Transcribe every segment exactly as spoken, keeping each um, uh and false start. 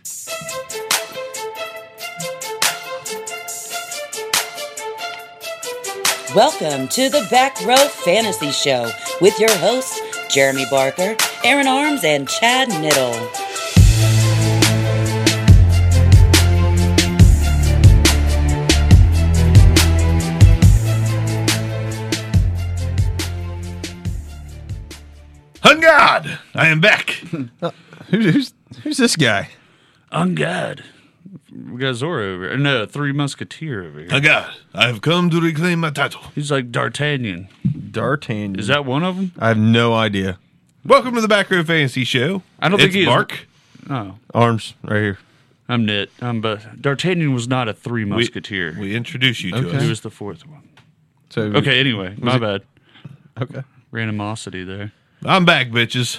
Welcome to the Back Row Fantasy Show with your hosts, Jeremy Barker, Aaron Arms, and Chad Niddle. On God, I am back. Uh, who's, who's who's this guy? On God. We got Zorro over here. No, Three Musketeer over here. On God, I have come to reclaim my title. He's like D'Artagnan. D'Artagnan. Is that one of them? I have no idea. Welcome to the Back Row Fantasy Show. I don't it's think he's Mark. Oh, Arms right here. I'm Nit. I'm but D'Artagnan was not a Three Musketeer. We, we introduce you to Okay. us. He was the fourth one. So Okay, anyway, my it- bad. Okay. Randomosity there. I'm back, bitches.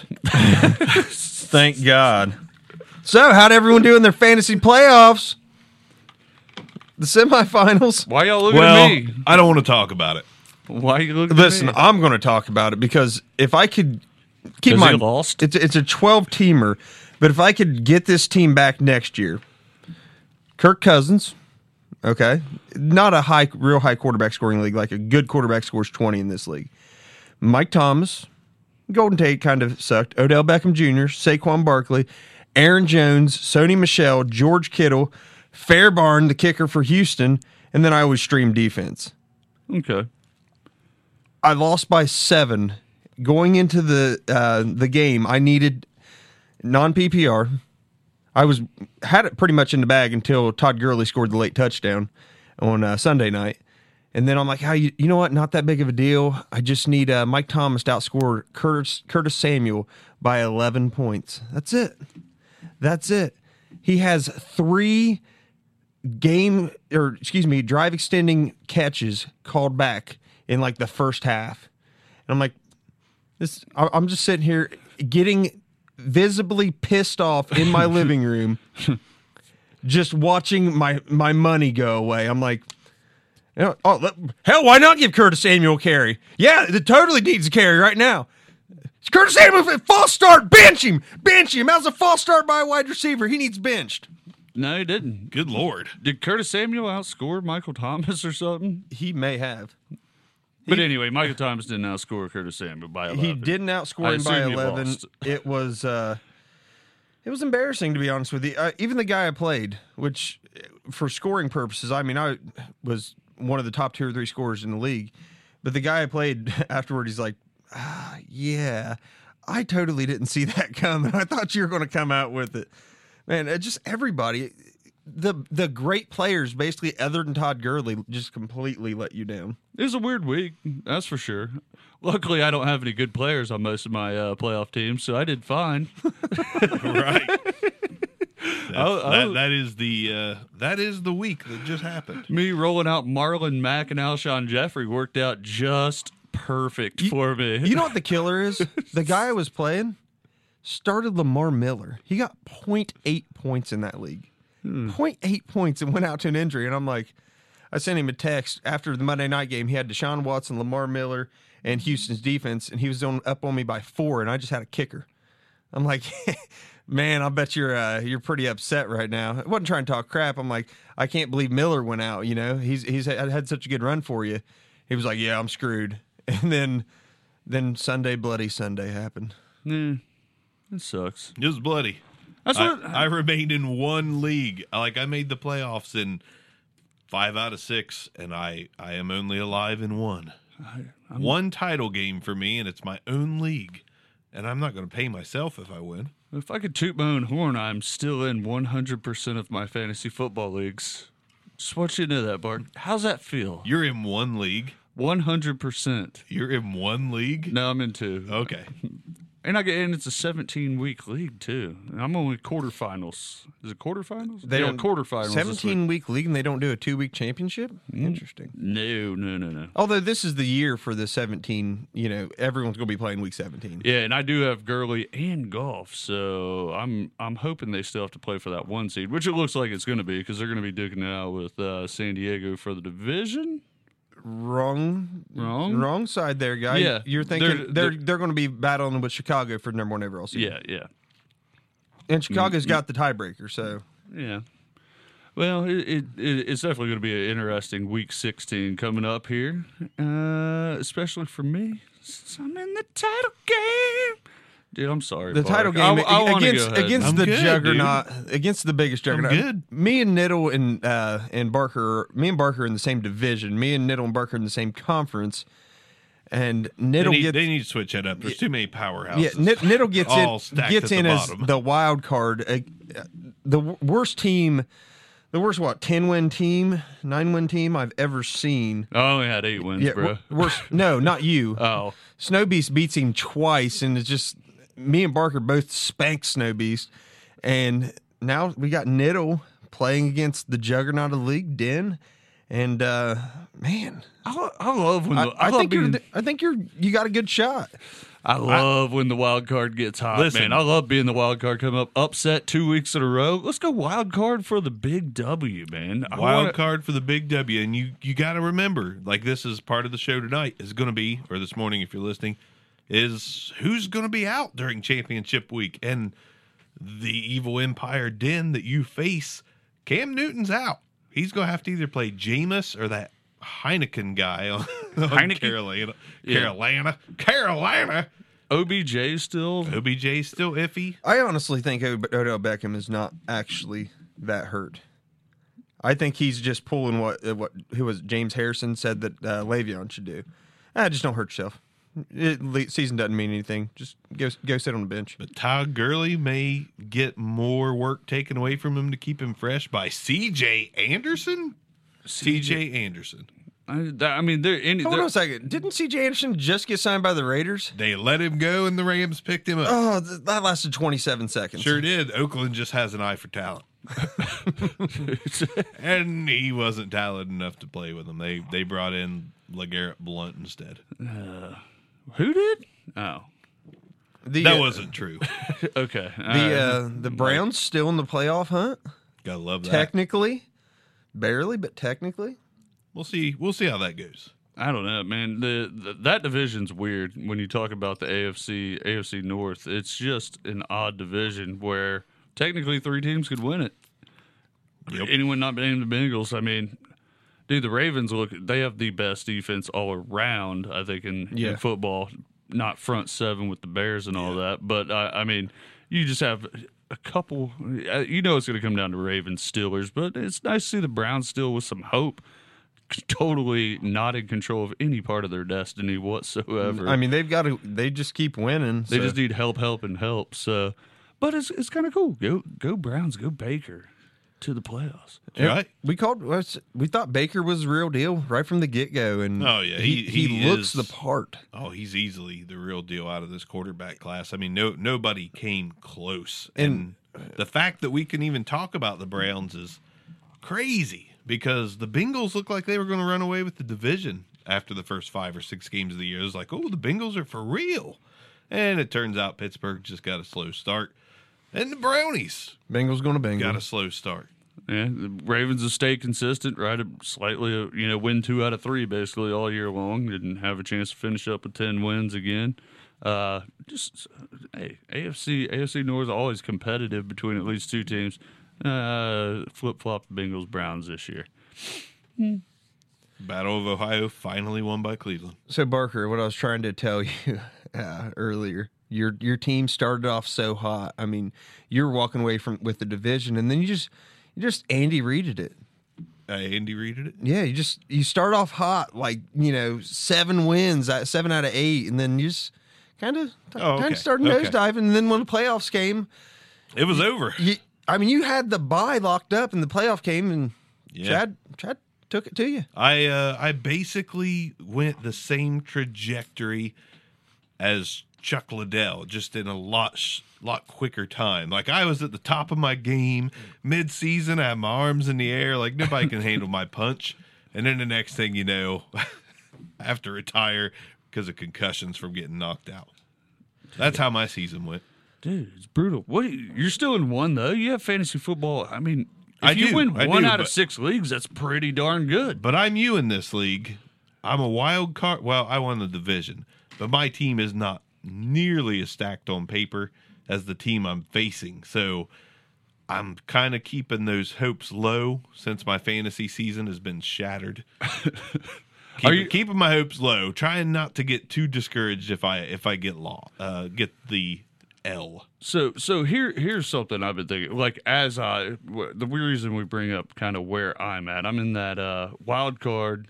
Thank God. So, how'd everyone do in their fantasy playoffs? The semifinals. Why y'all looking Well, at me? I don't want to talk about it. Why you looking Listen, at me? I'm going to talk about it because if I could keep 'Cause my they lost? it's it's a twelve teamer, but if I could get this team back next year, Kirk Cousins, okay, not a high, real high quarterback scoring league, like a good quarterback scores twenty in this league. Mike Thomas, Golden Tate kind of sucked. Odell Beckham Junior, Saquon Barkley, Aaron Jones, Sony Michel, George Kittle, Fairbarn, the kicker for Houston, and then I always stream defense. Okay. I lost by seven. Going into the uh, the game, I needed non P P R. I was had it pretty much in the bag until Todd Gurley scored the late touchdown on uh, Sunday night. And then I'm like, oh, you, you know what? Not that big of a deal. I just need uh, Mike Thomas to outscore Curtis, Curtis Samuel by eleven points. That's it. That's it. He has three game, or excuse me, drive extending catches called back in like the first half. And I'm like, this. I- I'm just sitting here getting visibly pissed off in my living room, just watching my, my money go away. I'm like, you know, oh, let, hell, why not give Curtis Samuel a carry? Yeah, it totally needs a carry right now. Curtis Samuel, false start, bench him, bench him. How's a false start by a wide receiver? He needs benched. No, he didn't. Good Lord. Did Curtis Samuel outscore Michael Thomas or something? He may have. But anyway, Michael Thomas didn't outscore Curtis Samuel by eleven. He didn't outscore I him by assume he eleven. lost. It was uh, it was embarrassing, to be honest with you. Uh, even the guy I played, which for scoring purposes, I mean, I was one of the top two or three scorers in the league. But the guy I played afterward, he's like, ah, yeah, I totally didn't see that coming. I thought you were going to come out with it. Man, it just everybody, the the great players, basically, other than Todd Gurley, just completely let you down. It was a weird week, that's for sure. Luckily, I don't have any good players on most of my uh, playoff teams, so I did fine. Right. That's- Oh, oh. that, that is the uh, that is the week that just happened. Me rolling out Marlon Mack and Alshon Jeffrey worked out just perfect for me. You know what the killer is? The guy I was playing started Lamar Miller. He got zero point eight points in that league. zero point eight points and went out to an injury. And I'm like, I sent him a text after the Monday night game. He had Deshaun Watson, Lamar Miller, and Houston's defense, and he was on, up on me by four, and I just had a kicker. I'm like, man, I bet you're uh, you're pretty upset right now. I wasn't trying to talk crap. I'm like, I can't believe Miller went out. You know, he's he's had, had such a good run for you. He was like, yeah, I'm screwed. And then then Sunday, bloody Sunday happened. Yeah, it sucks. It was bloody. That's I, what I remained in one league. Like I made the playoffs in five out of six, and I, I am only alive in one. I, One title game for me, and it's my own league. And I'm not going to pay myself if I win. If I could toot my own horn, I'm still in one hundred percent of my fantasy football leagues. Just want you to know that, Bart. How's that feel? You're in one league. one hundred percent. You're in one league. No, I'm in two. Okay. And I get, and it's a seventeen week league too. I'm only quarterfinals. Is it quarterfinals? They yeah, don't quarterfinals. this seventeen week. week league, and they don't do a two week championship. Mm. Interesting. No, no, no, no. Although this is the year for the seventeen, you know, everyone's going to be playing week seventeen. Yeah, and I do have Gurley and Goff, so I'm I'm hoping they still have to play for that one seed, which it looks like it's going to be because they're going to be duking it out with uh, San Diego for the division. Wrong, Wrong? wrong side there, guy. Yeah, you're thinking they're- they're they're- they're, going to be battling with Chicago for number one overall seed. Yeah, yeah. And Chicago's got the tiebreaker, so Yeah. Well, it, it, it it's definitely going to be an interesting week sixteen coming up here, uh, especially for me since I'm in the title game. Dude, I'm sorry. the Bark. title game I, I wanna against go ahead. against I'm the good, juggernaut, against the biggest juggernaut. good. Me and Niddle and uh, and Barker, me and Barker are in the same division. Me and Niddle and Barker are in the same conference. And They Niddle need, gets they need to switch that up. There's too many powerhouses. yeah. Nid, Niddle gets all in stacked gets at in the as bottom. the wild card. Uh, the w- worst team, the worst what ten win team, nine win team I've ever seen. I only had eight wins, Yeah, bro. wor- worst. No, not you. Oh, Snow Beast beats him twice, and it's just me and Barker both spanked Snow Beast, and now we got Niddle playing against the juggernaut of the league, Den, and uh, man, I, lo- I love when I, the, I, I love think being, you're, I think you're, you got a good shot. I love when the wild card gets hot, Listen. man. I love being the wild card come up, upset two weeks in a row. Let's go wild card for the big W, man. I Wild wanna- card for the big W, and you you got to remember, like this is part of the show tonight is going to be, or this morning if you're listening, is who's going to be out during championship week, and the evil Empire Den that you face. Cam Newton's out. He's going to have to either play Jameis or that Heineken guy on, on Heineken? Carolina, Yeah. Carolina, Carolina. O B J still. O B J's still iffy. I honestly think Od- Odell Beckham is not actually that hurt. I think he's just pulling what uh, what who was it, James Harrison said that uh, Le'Veon should do. Ah, just don't hurt yourself. It, le- season doesn't mean anything. Just go go sit on the bench. But Todd Gurley may get more work taken away from him to keep him fresh by C J Anderson. C J Anderson. I, that, I mean, there. Any, Hold there on a second. Didn't C J Anderson just get signed by the Raiders? They let him go, and the Rams picked him up. Oh, th- that lasted twenty-seven seconds. Sure did. Oakland just has an eye for talent, and he wasn't talented enough to play with them. They they brought in LeGarrette Blunt instead. who did? Oh, The, That uh, wasn't true. okay. the uh, the Browns still in the playoff hunt. Gotta love that. Technically, barely, but technically. We'll see. We'll see how that goes. I don't know, man. The, the that division's weird when you talk about the A F C A F C North. It's just an odd division where technically three teams could win it. Yep. Anyone not named the Bengals. I mean, dude, the Ravens look. They have the best defense all around. I think in, Yeah. in football, not front seven with the Bears and all that. But uh, I mean, you just have a couple. uh, You know, it's going to come down to Ravens Steelers, but it's nice to see the Browns still with some hope. Totally not in control of any part of their destiny whatsoever. I mean, they've got to. They just keep winning. they so- just need help, help, and help. So, but it's it's kind of cool. Go go Browns, go Baker to the playoffs. Yeah, Right? We called. We thought Baker was the real deal right from the get go, and Oh, yeah, he he- he, he looks is- the part. Oh, he's easily the real deal out of this quarterback class. I mean, no nobody came close. And, And- the fact that we can even talk about the Browns is crazy because the Bengals looked like they were going to run away with the division after the first five or six games of the year. It was like, oh, the Bengals are for real. And it turns out Pittsburgh just got a slow start. And the Brownies Bengals going to Bengals. got a slow start. Yeah, the Ravens have stayed consistent, right? Slightly, uh, you know, win two out of three basically all year long. Didn't have a chance to finish up with ten wins again. Uh, just hey, A F C A F C North is always competitive between at least two teams. Uh, flip flop Bengals Browns this year. Battle of Ohio finally won by Cleveland. So Barker, what I was trying to tell you uh, earlier, your your team started off so hot. I mean, you're walking away from with the division, and then you just you just Andy Reided it. Uh, Andy readed it. Yeah, you just you start off hot, like you know, seven wins, uh, seven out of eight, and then you just kind of Oh, kind okay. of started Okay. nosediving, and then when the playoffs came, It was over. you, I mean, you had the bye locked up, and the playoff came, and Yeah. Chad Chad took it to you. I uh, I basically went the same trajectory as Chuck Liddell, just in a lot sh- lot quicker time. Like I was at the top of my game mid season. I had my arms in the air, like nobody can handle my punch. And then the next thing you know, I have to retire because of concussions from getting knocked out. That's how my season went. Dude, it's brutal. What? You're still in one though. You have fantasy football. I mean, if I you do, win I one do, out of but- six leagues, that's pretty darn good. But I'm you in this league. I'm a wild card. Well, I won the division, but my team is not nearly as stacked on paper as the team I'm facing. So I'm kind of keeping those hopes low since my fantasy season has been shattered. Keep, Are you keeping my hopes low, trying not to get too discouraged if I if I get law uh, get the L. So so here here's something I've been thinking. Like as I the reason we bring up kind of where I'm at, I'm in that uh, wild card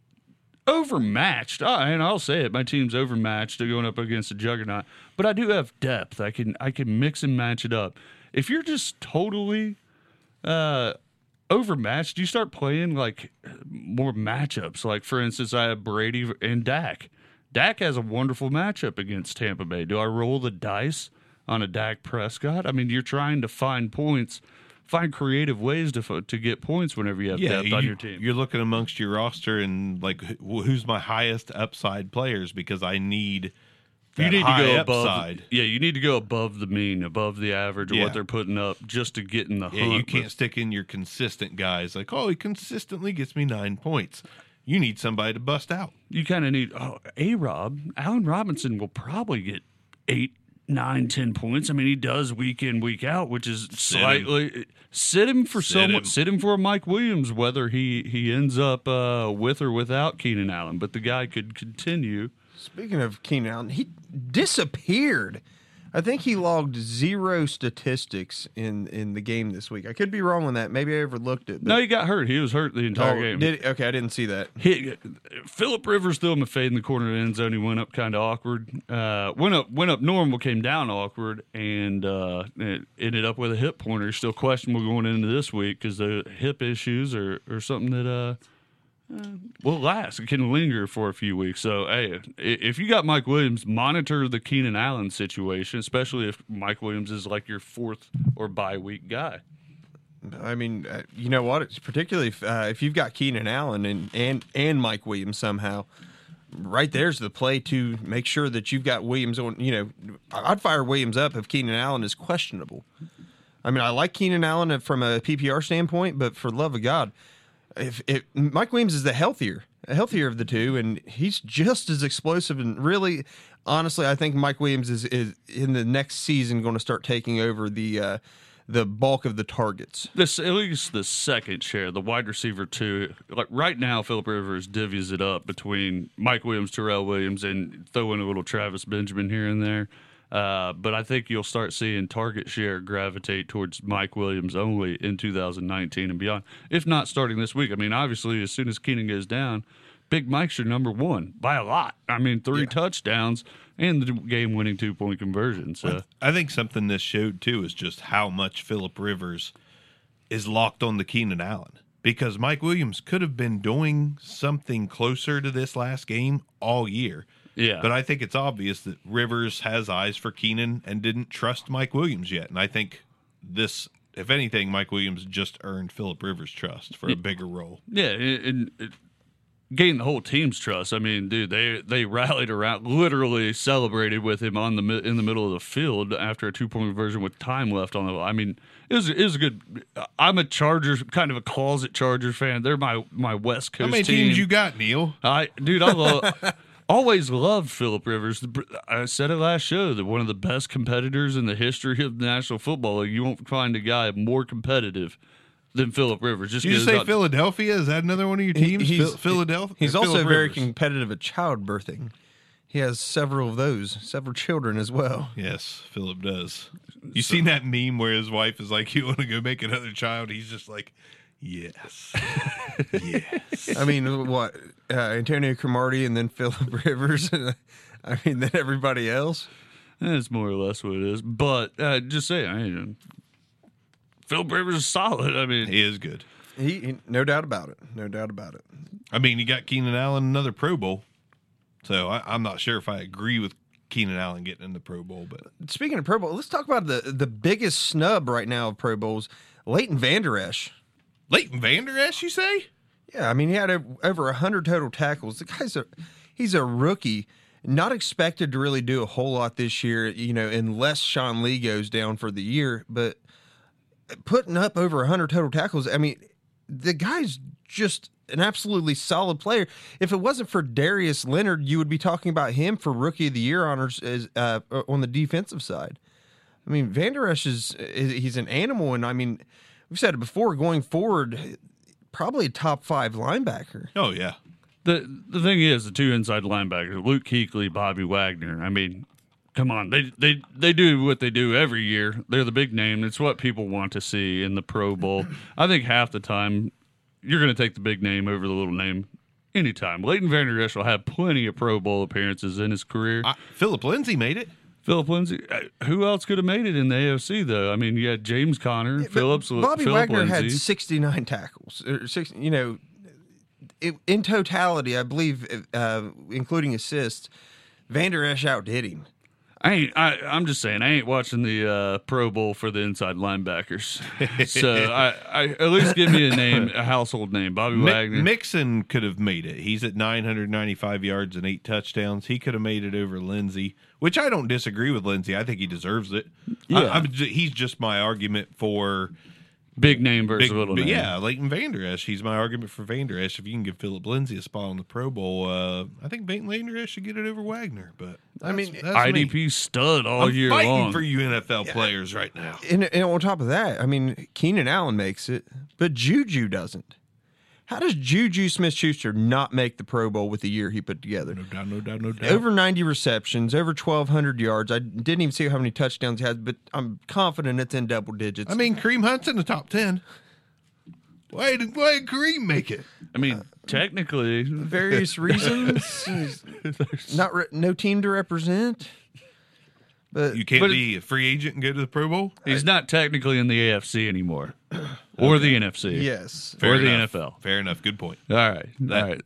overmatched. I, and I'll say it, my team's overmatched going up against a juggernaut. But I do have depth. I can I can mix and match it up. If you're just totally uh, overmatched, you start playing like more matchups. Like for instance, I have Brady and Dak. Dak has a wonderful matchup against Tampa Bay. Do I roll the dice on a Dak Prescott? I mean, you're trying to find points, find creative ways to to get points whenever you have Yeah, depth you, on your team. You're looking amongst your roster and like wh- who's my highest upside players because I need that You need to high go above. upside. Yeah, you need to go above the mean, above the average of Yeah. what they're putting up, just to get in the Yeah, hunt. you can't But stick in your consistent guys like, oh, he consistently gets me nine points. You need somebody to bust out. you kind of need. Oh, A Rob, Allen Robinson will probably get eight, nine, ten points. I mean, he does week in, week out, which is Sit slightly him. sit him for Sit someone, him. sit him for a Mike Williams, whether he he ends up uh, with or without Keenan Allen. But the guy could continue. Speaking of Keenan Allen, he disappeared. I think he logged zero statistics in, in the game this week. I could be wrong on that. Maybe I overlooked it. but- No, he got hurt. He was hurt the entire Oh, game. did okay, I didn't see that. He, Phillip Rivers threw him a fade in the corner of the end zone. He went up kind of awkward. Uh, went up went up normal, came down awkward, and uh, it ended up with a hip pointer. Still questionable going into this week because the hip issues are, are something that uh, uh, will last. It can linger for a few weeks. So, hey, i- if you got Mike Williams, monitor the Keenan Allen situation, especially if Mike Williams is like your fourth or bye week guy. I mean, uh, you know what? It's particularly if, uh, if you've got Keenan Allen and, and, and Mike Williams somehow, right there's the play to make sure that you've got Williams on. You know, I'd fire Williams up if Keenan Allen is questionable. I mean, I like Keenan Allen from a P P R standpoint, but for the love of God, if, if Mike Williams is the healthier, healthier of the two, and he's just as explosive. And really, honestly, I think Mike Williams is, is in the next season going to start taking over the uh, the bulk of the targets. This at least the second share, the wide receiver two. Like right now, Phillip Rivers divvies it up between Mike Williams, Terrell Williams, and throw in a little Travis Benjamin here and there. Uh, but I think you'll start seeing target share gravitate towards Mike Williams only in two thousand nineteen and beyond, if not starting this week. I mean, obviously, as soon as Keenan goes down, Big Mike's your number one by a lot. I mean, three Yeah. touchdowns and the game-winning two-point conversion. So I think something this showed too is just how much Phillip Rivers is locked on the Keenan Allen because Mike Williams could have been doing something closer to this last game all year. yeah, But I think it's obvious that Rivers has eyes for Keenan and didn't trust Mike Williams yet. And I think this, if anything, Mike Williams just earned Phillip Rivers' trust for a bigger role. Yeah, and it gained the whole team's trust. I mean, dude, they they rallied around, literally celebrated with him on the mi- in the middle of the field after a two point conversion with time left on the. I mean, it was it was a good. I'm a Chargers kind of a closet Chargers fan. They're my my West Coast How many team. teams you got, Neil? I dude, I love. Always loved Phillip Rivers. I said it last show that one of the best competitors in the history of the National Football League. You won't find a guy more competitive than Phillip Rivers. Just Did you just 'cause say not- Philadelphia? Is that another one of your teams? He's- Phil- Philadelphia. He's or also Phillip very Rivers? competitive at childbirthing. He has several of those, several children as well. Yes, Philip does. You seen that meme where his wife is like, "You want to go make another child?" He's just like, "Yes, yes." I mean, what uh, Antonio Cromartie and then Phillip Rivers. I mean, then everybody else. That's more or less what it is. But uh, just say, I mean, Phillip Rivers is solid. I mean, He is good. He, he, no doubt about it. No doubt about it. I mean, you got Keenan Allen another Pro Bowl, so I, I'm not sure if I agree with Keenan Allen getting in the Pro Bowl, but Speaking of Pro Bowl, let's talk about the the biggest snub right now of Pro Bowls, Leighton Vander Esch. Leighton Vander Esch, you say? Yeah, I mean, he had a, over one hundred total tackles. The guy's a he's a rookie, not expected to really do a whole lot this year, you know, unless Sean Lee goes down for the year. But putting up over one hundred total tackles, I mean, the guy's just an absolutely solid player. If it wasn't for Darius Leonard, you would be talking about him for Rookie of the Year honors as uh, on the defensive side. I mean, Van Der Esch is, is he's an animal, and I mean, we've said it before. Going forward, probably a top five linebacker. Oh yeah. The the thing is, the two inside linebackers, Luke Kuechly, Bobby Wagner. I mean, come on, they they they do what they do every year. They're the big name. It's what people want to see in the Pro Bowl. I think half the time you're going to take the big name over the little name. Anytime. Leighton Van Der Esch will have plenty of Pro Bowl appearances in his career. I, Philip Lindsay made it. Philip Lindsay. uh, Who else could have made it in the A F C though? I mean, you had James Conner, But Phillips, Bobby Philip Wagner Lindsay. had sixty-nine tackles. Or six, you know, it, in totality, I believe, uh, including assists, Van Der Esch outdid him. I ain't. I, I'm just saying. I ain't watching the uh, Pro Bowl for the inside linebackers. So I, I at least give me a name, a household name. Bobby Mi- Wagner. Mixon could have made it. He's at nine hundred ninety-five yards and eight touchdowns. He could have made it over Lindsey, which I don't disagree with Lindsey. I think he deserves it. Yeah. I, I'm, j- he's just my argument for Big name versus big, little but name. yeah, Leighton Van Der Esch. He's my argument for Van Der Esch. If you can give Philip Lindsay a spot on the Pro Bowl, uh, I think Leighton Van Der Esch should get it over Wagner. But I mean, that's- that's I D me. P stud all I'm year fighting long. for you N F L players right now. And, and on top of that, I mean, Keenan Allen makes it, but Juju doesn't. How does Juju Smith-Schuster not make the Pro Bowl with the year he put together? No doubt, no doubt, no doubt. Over ninety receptions, over twelve hundred yards. I didn't even see how many touchdowns he has, but I'm confident it's in double digits. I mean, Kareem Hunt's in the top ten. Why did, why did Kareem make it? I mean, technically, various reasons. He's not re- no team to represent. But You can't But it- be a free agent and go to the Pro Bowl? he's not technically in the A F C anymore, or the N F C, yes, or Fair the enough. N F L. Fair enough. Good point. All right, That- all right.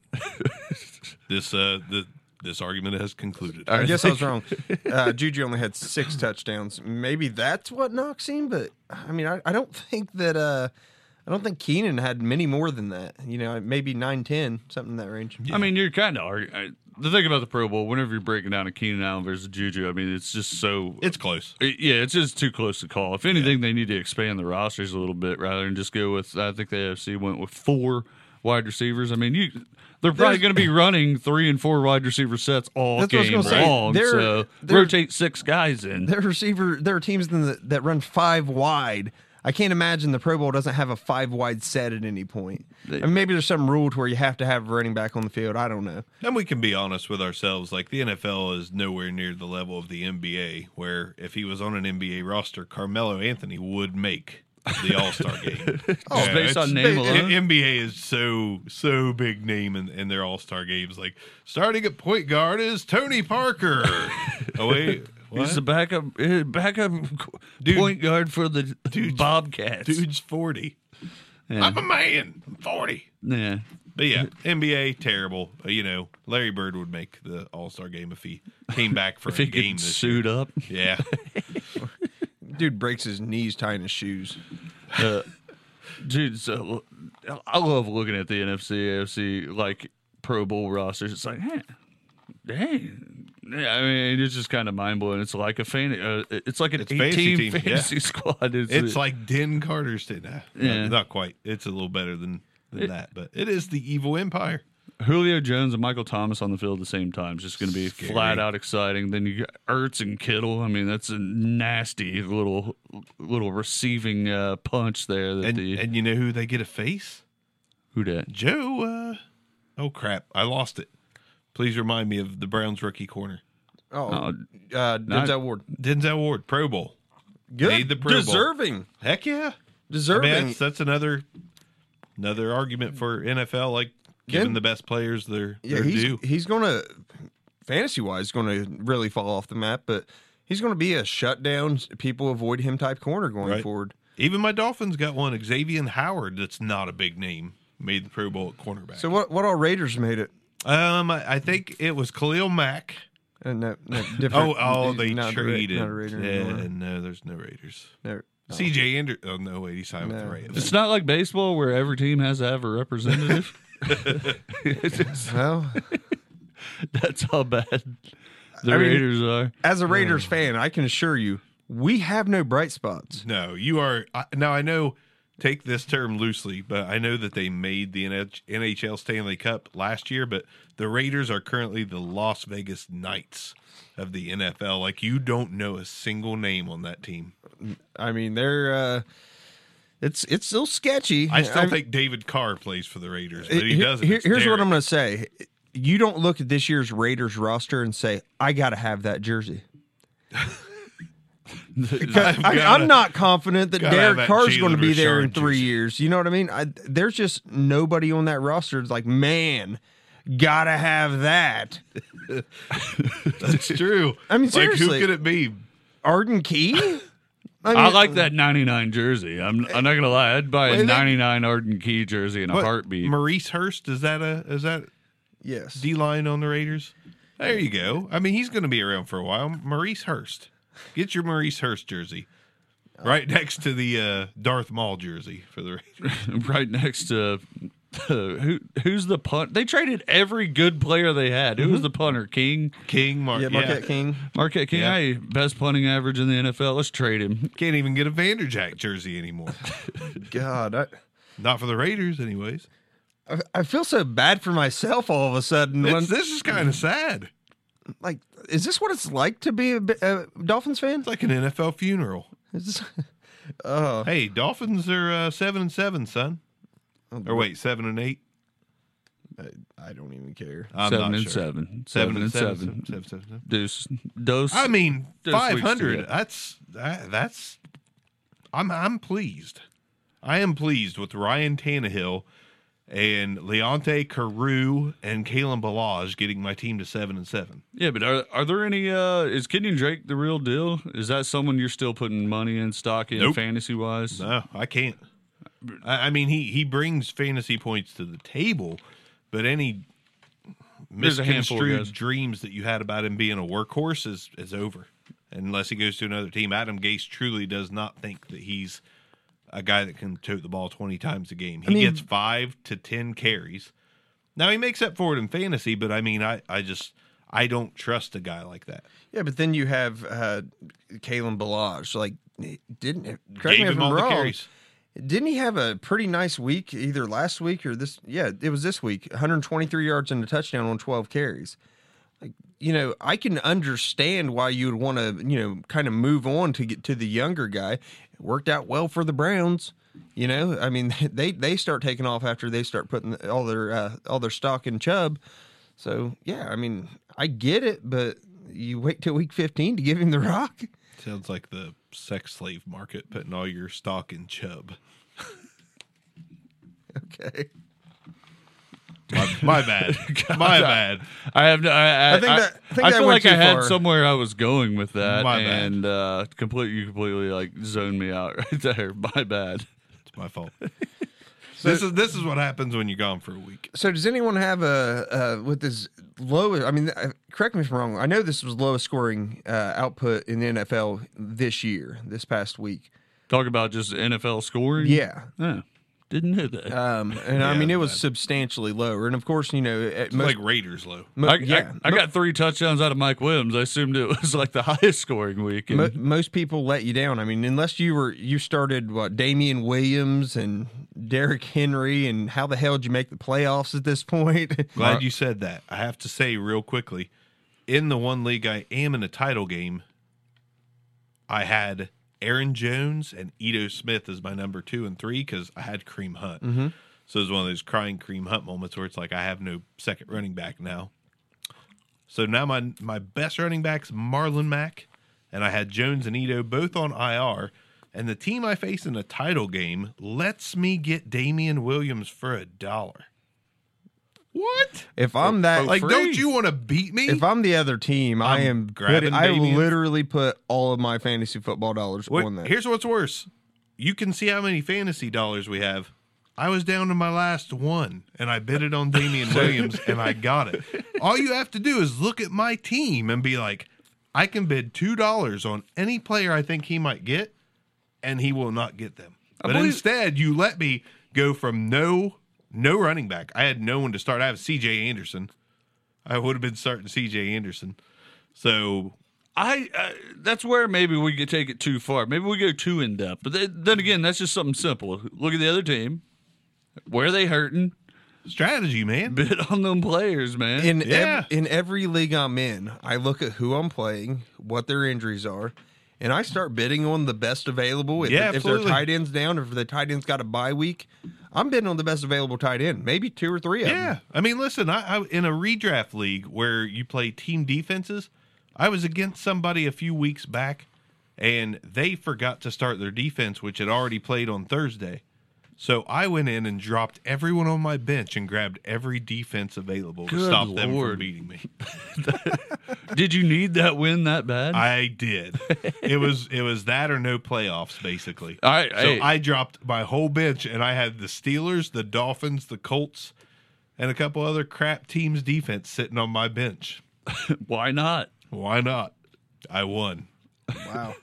This uh, the this argument has concluded. I guess I was wrong. Uh, Juju only had six touchdowns. Maybe that's what knocks him. But I mean, I, I don't think that. Uh, I don't think Keenan had many more than that. You know, maybe nine, ten, something in that range. I mean, you're kind of arguing. The thing about the Pro Bowl, whenever you're breaking down a Keenan Allen versus Juju, I mean, it's just so. It's close. It- yeah, it's just too close to call. If anything, they need to expand the rosters a little bit rather than just go with. I think the A F C went with four wide receivers. I mean, you they're probably There's- going to be running three and four wide receiver sets all That's what I was game gonna say. long. They're- So they're- rotate six guys in. There are receiver. There are teams in the, that run five wide. I can't imagine the Pro Bowl doesn't have a five wide set at any point. They- I mean, maybe there's some rule to where you have to have a running back on the field. I don't know. And we can be honest with ourselves. Like, the N F L is nowhere near the level of the N B A, where if he was on an N B A roster, Carmelo Anthony would make the All-Star game. Just based on name the alone? N B A is so, so big name in, in their All-Star games. Like, starting at point guard is Tony Parker. oh, wait. What? He's the backup uh, backup Dude. point guard for the Dude. Bobcats. Dude's forty. Yeah. I'm a man. I'm forty. yeah. But yeah, N B A, terrible. Uh, you know, Larry Bird would make the All-Star game if he came back for If a he game could this suit up. year. Yeah. Dude breaks his knees tying his shoes. Uh, dude, so I love looking at the N F C, A F C like Pro Bowl rosters. It's like, hey, dang. Yeah, I mean, it's just kind of mind blowing. It's like a fan. Uh, it's like an It's a fantasy eighteen team, fantasy yeah. squad. It's, It's like Den Carter's team. Nah, Yeah. not, not quite. It's a little better than, than that, but it is the evil empire. Julio Jones and Michael Thomas on the field at the same time. It's just going to be Scary. flat out exciting. Then you got Ertz and Kittle. I mean, that's a nasty little little receiving uh, punch there. That And the and you know who they get a face? who dat? Joe. Uh, oh crap! I lost it. Please remind me of the Browns rookie corner. Oh, Oh, uh, not- Denzel Ward. Denzel Ward, Pro Bowl. Good. Made the Pro Bowl. Deserving. Heck yeah. I mean, Deserving. that's, that's another another argument for N F L, like giving Yeah. the best players their, Yeah, their he's due. he's going to fantasy wise going to really fall off the map, but he's going to be a shutdown, people avoid him type corner going Right. forward. Even my Dolphins got one, Xavier Howard, that's not a big name, made the Pro Bowl at cornerback. So what what all Raiders made it? um, I, I think it was Khalil Mack. Uh, no, no, different. Oh, oh, they not a Ra- traded. not a Raider yeah, anymore. no, there's no Raiders. No. Oh. C J Anderson. Oh no, wait, he signed with No. the Ravens. It's not like baseball where every team has to have a representative. It's just- Well, that's how bad the I mean- Raiders are. as a Raiders fan, I can assure you, we have no bright spots. No, you are I, now. I know take this term loosely, but I know that they made the N H L Stanley Cup last year, but the Raiders are currently the Las Vegas Knights of the N F L. Like, you don't know a single name on that team. I mean, they're uh, it's it's still sketchy. I still I, think David Carr plays for the Raiders, but he here- doesn't. here- It's here's what Derek. I'm going to say. You don't look at this year's Raiders roster and say, I got to have that jersey. I've I, gotta- I'm not confident that gotta have Derek that Carr's going to Jalen be there in Richard three jersey. years. You know what I mean? I, there's just nobody on that roster. It's like, man, gotta have that. That's true. I mean, like, seriously. who could it be? Arden Key? I, mean, I like that ninety-nine jersey. I'm I'm not gonna lie. I'd buy a Wait, that- ninety-nine Arden Key jersey in a What, heartbeat. Maurice Hurst, is that a is that Yes. D line on the Raiders? There you go. I mean, he's going to be around for a while. Maurice Hurst, get your Maurice Hurst jersey, right next to the uh, Darth Maul jersey for the Raiders. Right next to who? Who's the punt? They traded every good player they had. Who was the punter? King, King, Mar- Yeah, yeah, Marquette King. Marquette King. Yeah. Hey, best punting average in the N F L. Let's trade him. can't even get a Vanderjack jersey anymore. God, I, Not for the Raiders, anyways. I, I feel so bad for myself all of a sudden. When, It's, this is kind of sad. like, is this what it's like to be a, bi- a Dolphins fan? It's like an N F L funeral. Is this- oh, Hey, Dolphins are uh, seven and seven, son. Or wait, seven and eight. I, I don't even care. I'm seven not and sure. seven. Seven, and seven. seven. seven, seven, seven. Deuce. Dose. I mean, Those five weeks hundred. together. That's that, that's. I'm I'm pleased. I am pleased with Ryan Tannehill and Leonte Carew and Kalen Balaj getting my team to seven and seven. Yeah, but are are there any? Uh, is Kenyon Drake the real deal? Is that someone you're still putting money in, stock in, Nope. fantasy wise? No, I can't. I, I mean, he he brings fantasy points to the table, but any There's a handful of misconstrued guys. dreams that you had about him being a workhorse is is over. Unless he goes to another team, Adam Gase truly does not think that he's a guy that can tote the ball twenty times a game. He I mean- gets five to ten carries. Now he makes up for it in fantasy, but I mean, I I just I don't trust a guy like that. Yeah, but then you have uh, Kalen Balaj. Like, didn't correct Gave me if him I'm all the wrong. carries. Didn't he have a pretty nice week either last week or this? Yeah, it was this week. one hundred twenty-three yards and a touchdown on twelve carries. Like, you know, I can understand why you would want to, you know, kind of move on to get to the younger guy. It worked out well for the Browns. You know, I mean, they they start taking off after they start putting all their uh, all their stock in Chubb. So yeah, I mean, I get it, but you wait till week fifteen to give him the rock. Sounds like the sex slave market, putting all your stock in Chubb. Okay. My, my bad. My bad. I have. no- I, I, I think that- I think that feel went like I too had far. somewhere I was going with that, My bad. and uh, completely, you completely like zoned me out right there. My bad. It's my fault. this is this is what happens when you're gone for a week. So does anyone have a uh, with this low? I mean, uh, correct me if I'm wrong. I know this was lowest scoring uh, output in the N F L this year, this past week. Talk about just N F L scoring. Yeah. Yeah. Didn't know that. Um, and I Yeah, mean, it was bad. substantially lower. And of course, you know, at It's most, like Raiders low. mo- I, yeah, I, I got three touchdowns out of Mike Williams. I assumed it was like the highest scoring week. And mo- most people let you down. I mean, unless you were you started what Damian Williams and Derrick Henry, and how the hell did you make the playoffs at this point? Glad you said that. I have to say real quickly, in the one league I am in a title game, I had Aaron Jones and Ito Smith as my number two and three because I had Kareem Hunt. Mm-hmm. So it was one of those crying Kareem Hunt moments where it's like I have no second running back now. So now my my best running back's Marlon Mack, and I had Jones and Ito both on I R. And the team I face in a title game lets me get Damian Williams for a dollar. What? If I'm that, Like, free. don't you want to beat me? if I'm the other team, I I'm am grabbing putting, I Damian. literally put all of my fantasy football dollars What- on that. Here's what's worse. You can see how many fantasy dollars we have. I was down to my last one, and I bid it on Damian Williams, and I got it. All you have to do is look at my team and be like, I can bid two dollars on any player I think he might get, and he will not get them. I But believe- instead, you let me go from no no running back. I had no one to start. I have C J Anderson. I would have been starting C J Anderson. So I uh, that's where maybe we could take it too far. Maybe we go too in depth. But th- then again, that's just something simple. Look at the other team. Where are they hurting? Strategy, man. Bid on them players, man. In Yeah. ev- in every league I'm in, I look at who I'm playing, what their injuries are, and I start bidding on the best available. If, Yeah, if their absolutely. tight end's down, if the tight end's got a bye week, I'm bidding on the best available tight end. Maybe two or three of them. Yeah, I mean, listen, I, I in a redraft league where you play team defenses, I was against somebody a few weeks back, and they forgot to start their defense, which had already played on Thursday. So I went in and dropped everyone on my bench and grabbed every defense available to Good stop them Lord. from beating me. Did you need that win that bad? I did. It was it was that or no playoffs, basically. All right, so hey. I dropped my whole bench, and I had the Steelers, the Dolphins, the Colts, and a couple other crap teams' defense sitting on my bench. Why not? Why not? I won. Wow.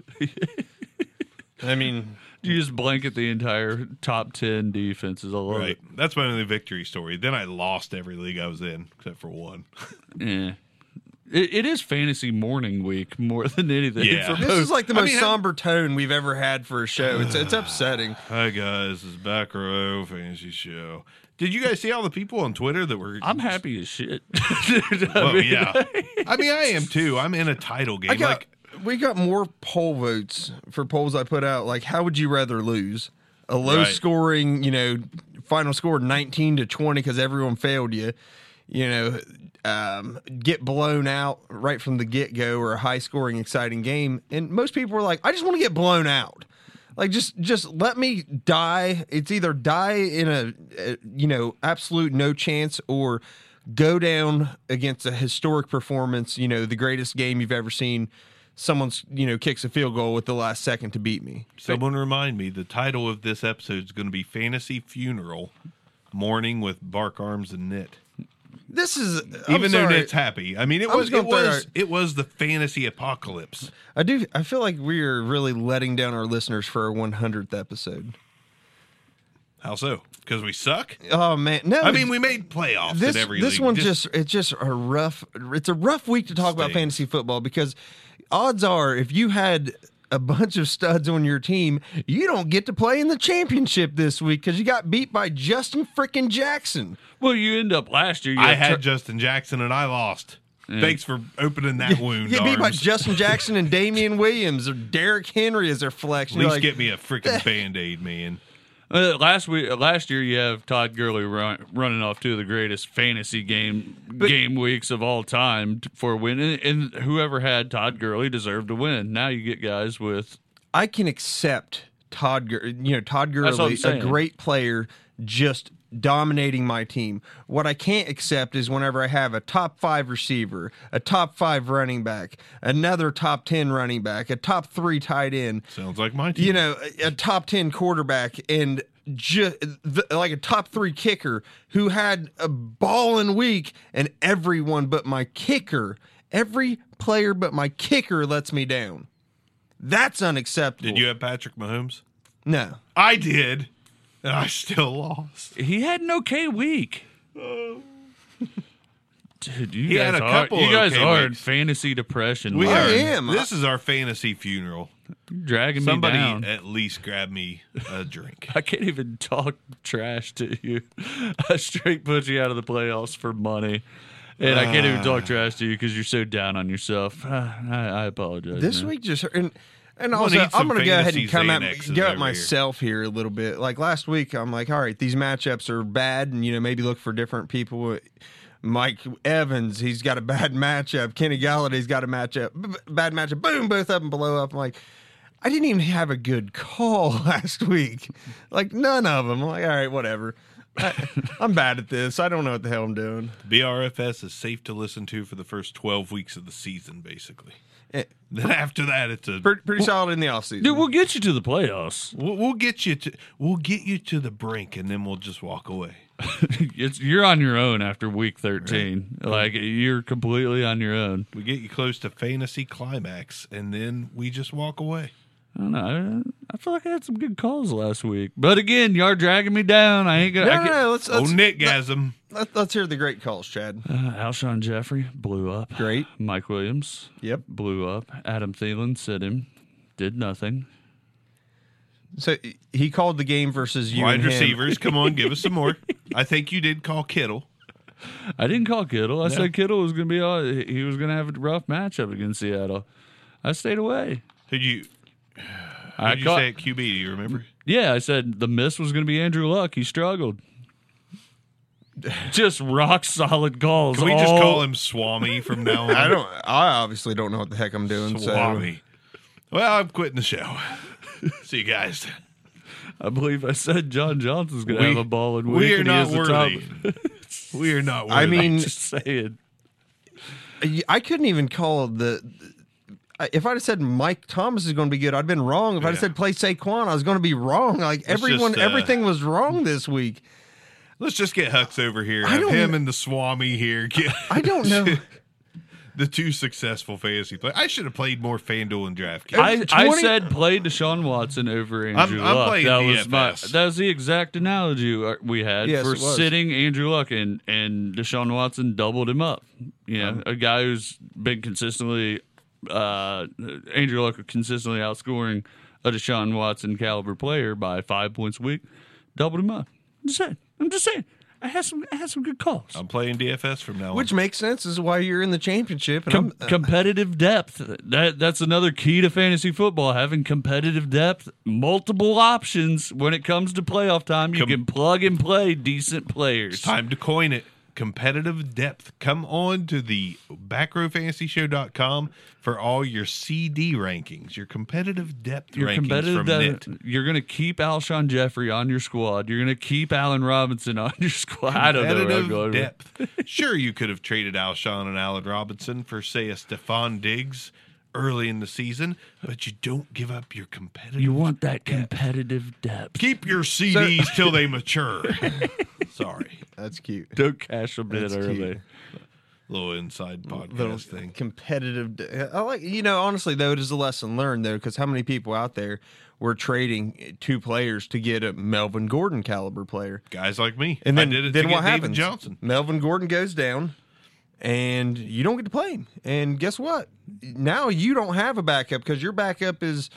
I mean, You just blanket the entire top ten defenses. I love Right. That's my only victory story. Then I lost every league I was in, except for one. it. Yeah. It, it is fantasy morning week more than anything. Yeah. for this both. is like the I most mean, somber tone we've ever had for a show. It's it's upsetting. Hi, guys. This is Back Row Fantasy Show. Did you guys see all the people on Twitter that were... I'm happy as shit. Well, yeah. I mean, I am too. I'm in a title game. I got, like, we got more poll votes for polls I put out. Like, how would you rather lose? A low Right. scoring, you know, final score nineteen to twenty because everyone failed you, you know, um, get blown out right from the get go, or a high scoring, exciting game. And most people were like, I just want to get blown out. Like, just just let me die. It's either die in a, a you know, absolute no chance, or go down against a historic performance, you know, the greatest game you've ever seen. Someone's, you know, kicks a field goal with the last second to beat me. someone remind me, the title of this episode is going to be Fantasy Funeral Morning with Bark Arms and Knit. This is I'm Even though sorry. Knit's happy. I mean, it I was, was gonna it throw was out- it was the fantasy apocalypse. I do. I feel like we are really letting down our listeners for our one hundredth episode. How so? Because we suck? Oh man, no. I mean, we made playoffs this in every this league. one just, it's just a rough. It's a rough week to talk about Stings. fantasy football, because odds are, if you had a bunch of studs on your team, you don't get to play in the championship this week because you got beat by Justin frickin' Jackson. Well, you end up last year. You I had had tr- Justin Jackson and I lost. Thanks for opening that wound. You get beat by Arms. Justin Jackson and Damian Williams or Derrick Henry as their flex. At You're least like, get me a freaking Band-Aid, man. Uh, last week, uh, last year, you have Todd Gurley run, running off two of the greatest fantasy game game weeks of all time t- for a win, and, and whoever had Todd Gurley deserved to win. Now you get guys with I can accept Todd, Gur- you know, Todd That's what I'm Gurley, a saying. great player, just dominating my team. What I can't accept is whenever I have a top five receiver, a top five running back, another top ten running back, a top three tight end, Sounds like my team. you know, a, a top ten quarterback, and just like a top three kicker who had a balling week, and everyone but my kicker, every player but my kicker lets me down. That's unacceptable. Did you have Patrick Mahomes? No. I did, and I still lost. he had an okay week. Dude, you He guys had a are, couple you guys okay are in weeks. fantasy depression. We I are. am. This is our fantasy funeral. You're dragging Somebody me down. at least grab me a drink. I can't even talk trash to you. I straight put you out of the playoffs for money. And I can't even talk trash to you because you're so down on yourself. I, I apologize. This man. week just and and We'll also need I'm some gonna go ahead fantasy and come at Xanaxes go over at myself here. a little bit. Like last week, I'm like, all right, these matchups are bad, and you know maybe look for different people. Mike Evans, he's got a bad matchup. Kenny Galladay's got a matchup, b- bad matchup. Boom, both of them blow up. I'm like, I didn't even have a good call last week. Like none of them. I'm like, all right, whatever. I, I'm bad at this. I don't know what the hell I'm doing. B R F S is safe to listen to for the first twelve weeks of the season, basically. Eh, Then after that, it's a Pretty, pretty solid in the offseason. Dude, we'll get you to the playoffs. we'll, we'll get you to we'll get you to the brink, and then we'll just walk away. It's, you're on your own after week thirteen. Like, you're completely on your own. We get you close to fantasy climax, and then we just walk away. I don't know. I, I feel like I had some good calls last week. But again, you are dragging me down. I ain't gonna. no, I no, can't- no, let's, Oh, let's Nickgasm. Let, let's hear the great calls, Chad. Uh, Alshon Jeffrey blew up. Great. Mike Williams. Yep. Blew up. Adam Thielen sit him. Did nothing. So he called the game versus you Wide and him. receivers, come on, give us some more. I think you did call Kittle. I didn't call Kittle. I No. said Kittle was going to be all, he was going to have a rough matchup against Seattle. I stayed away. Who'd you, I who'd you call- say at Q B? Do you remember? Yeah, I said the miss was going to be Andrew Luck. He struggled. Just rock solid calls. Can we just all- call him Swami from now on? I don't. I obviously don't know what the heck I'm doing. Swami. Well, I'm quitting the show. See you guys. I believe I said John Johnson's going to We- have a ball and we are and he not is the worthy. top. We are not. I worthy. mean, Just saying. So I couldn't even call the. I- If I'd have said Mike Thomas is going to be good, I'd been wrong. If I'd have Yeah. said play Saquon, I was going to be wrong. Like Let's everyone, just, uh, everything was wrong this week. let's just get Hux over here. I Have don't him know- and the Swami here. Get I don't know. the two successful fantasy players. I should have played more FanDuel and DraftKings. I, I twenty said play Deshaun Watson over Andrew I'm Luck. playing that D F S. was my that was the exact analogy uh, we had Yes, for it was. sitting Andrew Luck, and and Deshaun Watson doubled him up. You know, Um, a guy who's been consistently uh, Andrew Luck consistently outscoring a Deshaun Watson caliber player by five points a week, doubled him up. I'm just saying. I'm just saying. I had some I had some good calls. I'm playing D F S from now Which on. makes sense. This is why you're in the championship. And Com- I'm, uh, competitive depth. That that's another key to fantasy football. Having competitive depth, multiple options when it comes to playoff time. You Com- can plug and play decent players. It's time to coin it. Competitive depth. Come on to the back row fantasy show dot com for all your C D rankings, your competitive depth Your rankings competitive from depth. Knit. You're going to keep Alshon Jeffrey on your squad. You're going to keep Allen Robinson on your squad. I don't know where I'm Competitive going with. depth. Sure, you could have traded Alshon and Allen Robinson for, say, a Stephon Diggs early in the season, but you don't give up your competitive. You want that competitive depth. Keep your C Ds till they mature. Sorry, that's cute. Don't cash them in That's early. cute. little inside podcast Little thing. competitive. de- I like you know honestly though it is a lesson learned though because how many people out there were trading two players to get a Melvin Gordon caliber player. Guys like me, And then, I did it then to what get David happens? Johnson. Melvin Gordon goes down, and you don't get to play him. And guess what? Now you don't have a backup because your backup is,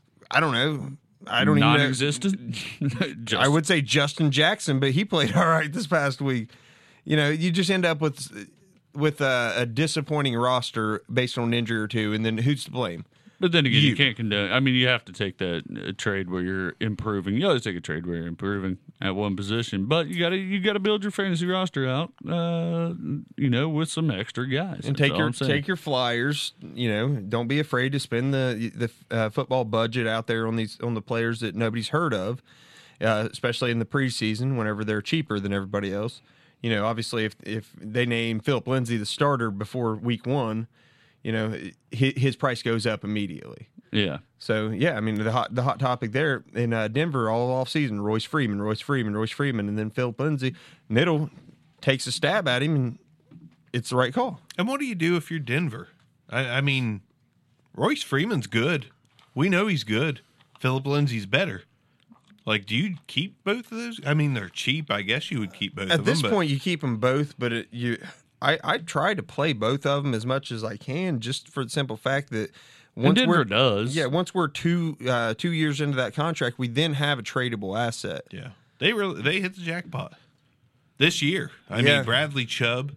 I don't know, I don't even know. Non-existent. Just, I would say Justin Jackson, but he played all right this past week. You know, you just end up with with a, a disappointing roster based on an injury or two, and then who's to blame? But then again, you, You. can't condone. I mean, you have to take that uh, trade where you're improving. You always take a trade where you're improving at one position, but you got to you got to build your fantasy roster out. Uh, you know, with some extra guys. And That's take all your I'm saying. take your flyers. You know, don't be afraid to spend the the uh, football budget out there on these on the players that nobody's heard of, uh, especially in the preseason whenever they're cheaper than everybody else. You know, obviously, if if they name Philip Lindsay the starter before week one, you know his, his price goes up immediately. Yeah. So yeah, I mean the hot the hot topic there in uh, Denver all off season, Royce Freeman, Royce Freeman, Royce Freeman, and then Philip Lindsay. Niddle takes a stab at him, and it's the right call. And what do you do if you're Denver? I, I mean, Royce Freeman's good. We know he's good. Philip Lindsay's better. Like, do you keep both of those? I mean, they're cheap. I guess you would keep both At of this them. but point, you keep them both, but it, you, I, I try to play both of them as much as I can, just for the simple fact that once Denver we're does. yeah, once we're two uh, two years into that contract, we then have a tradable asset. yeah, they really they hit the jackpot this year. I Yeah. mean, Bradley Chubb,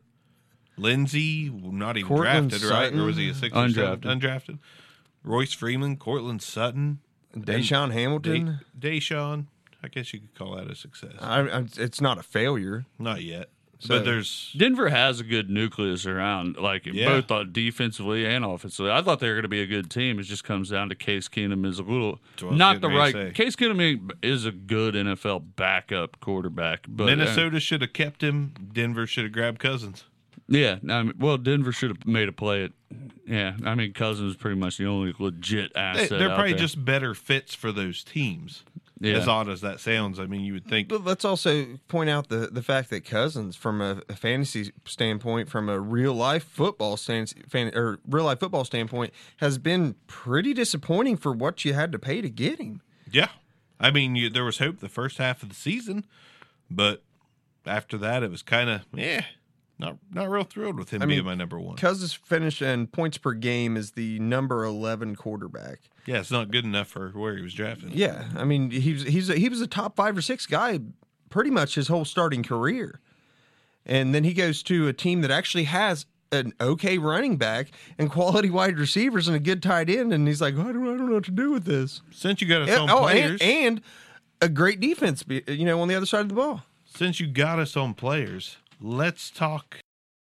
Lindsay, not even Cortland drafted, right? Or was he a six or seven? Undrafted. Undrafted. Royce Freeman, Cortland Sutton, Deshaun Hamilton, Day, Deshaun. I guess you could call that a success. I, I, it's not a failure. Not yet, So- but there's Denver has a good nucleus around, like Yeah. both on defensively and offensively. I thought they were going to be a good team. It just comes down to Case Keenum is a little That's what I was not the getting ready to right. say. Case Keenum is a good N F L backup quarterback, but uh, Minnesota should have kept him. Denver should have grabbed Cousins. yeah, I mean, well, Denver should have made a play at. Yeah, I mean, Cousins is pretty much the only legit They, asset. they're out probably there. just better fits for those teams. Yeah. As odd as that sounds, I mean, you would think But let's also point out the, the fact that Cousins, from a, a fantasy standpoint, from a real life football stand, fan, or real life football standpoint, has been pretty disappointing for what you had to pay to get him. Yeah, I mean, you, there was hope the first half of the season, but after that, it was kind of, yeah, not not real thrilled with him I being mean, my number one. Cousins finished in points per game as the number eleven quarterback. Yeah, it's not good enough for where he was drafted. Yeah, I mean, he was he's a, he was a top five or six guy pretty much his whole starting career, and then he goes to a team that actually has an okay running back and quality wide receivers and a good tight end, and he's like, I don't, I don't know what to do with this. Since you got us Yeah, on oh, players, and, and a great defense, you know, on the other side of the ball. since you got us on players, let's talk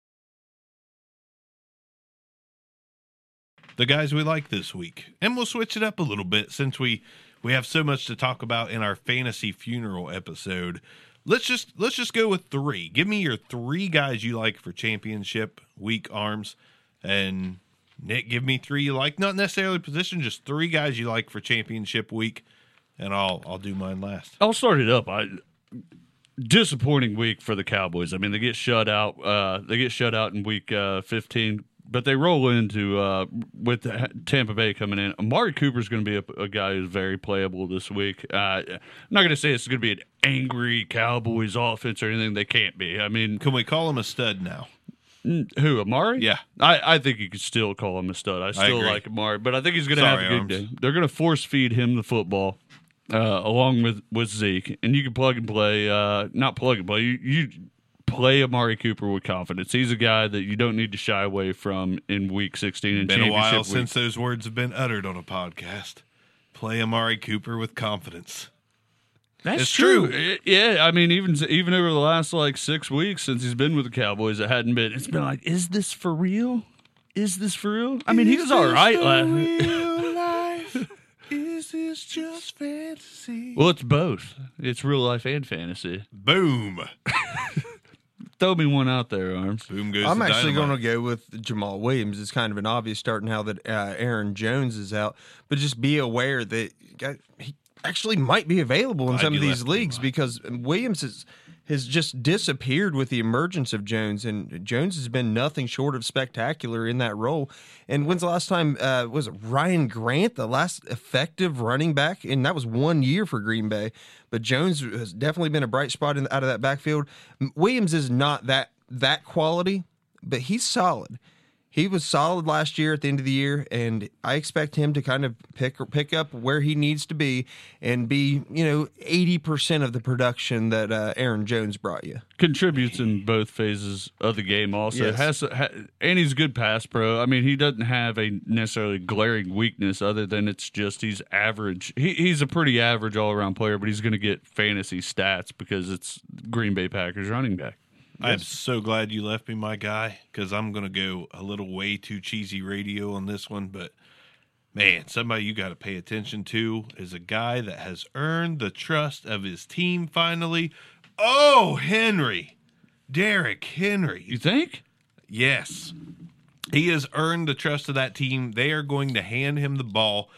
the guys we like this week, and we'll switch it up a little bit since we we have so much to talk about in our fantasy funeral episode. Let's just let's just go with three. Give me your three guys you like for championship week, Arms, and Nick, give me three you like. Not necessarily position, just three guys you like for championship week, and I'll I'll do mine last. I'll start it up. I disappointing week for the Cowboys. I mean, they get shut out. Uh, they get shut out in week uh, fifteen, but they roll into uh, with Tampa Bay coming in. Amari Cooper's going to be a, a guy who's very playable this week. Uh, I'm not going to say it's going to be an angry Cowboys offense or anything. They can't be. I mean, Can we call him a stud now? who, Amari? Yeah. I, I think you could still call him a stud. I still agree. like Amari, but I think he's going to have Sorry, a good Arms. day. They're going to force feed him the football. Uh, along with, with Zeke, and you can plug and play, uh, not plug and play, you, you play Amari Cooper with confidence. He's a guy that you don't need to shy away from in week sixteen and Been a championship while week. since those words have been uttered on a podcast. Play Amari Cooper with confidence. That's It's true. true. It- yeah, I mean, even even over the last like six weeks since he's been with the Cowboys, it hadn't been. It's been like, is this for real? Is this for real? I mean, he was all right last. Is this just fantasy? Well, it's both. It's real life and fantasy. Boom. Throw me one out there, Arms. Boom goes I'm the actually going to dynamite. go with Jamal Williams. It's kind of an obvious start now that uh, Aaron Jones is out, but just be aware that guy- he actually might be available in Glad some of you these left me, leagues Mike. because Williams is, has just disappeared with the emergence of Jones, and Jones has been nothing short of spectacular in that role. And when's the last time, uh, was it Ryan Grant, the last effective running back? And that was one year for Green Bay. But Jones has definitely been a bright spot in, out of that backfield. Williams is not that that quality, but he's solid. He was solid last year at the end of the year, and I expect him to kind of pick pick up where he needs to be and be, you know, eighty percent of the production that uh, Aaron Jones brought you. Contributes in both phases of the game. Also, Yes. has ha, and he's a good pass pro. I mean, he doesn't have a necessarily glaring weakness other than it's just he's average. He, he's a pretty average all around player, but he's going to get fantasy stats because it's Green Bay Packers running back. I am so glad you left me, my guy, because I'm going to go a little way too cheesy radio on this one. But, man, somebody you got to pay attention to is a guy that has earned the trust of his team finally. Oh, Henry. Derrick Henry. You think? Yes. He has earned the trust of that team. They are going to hand him the ball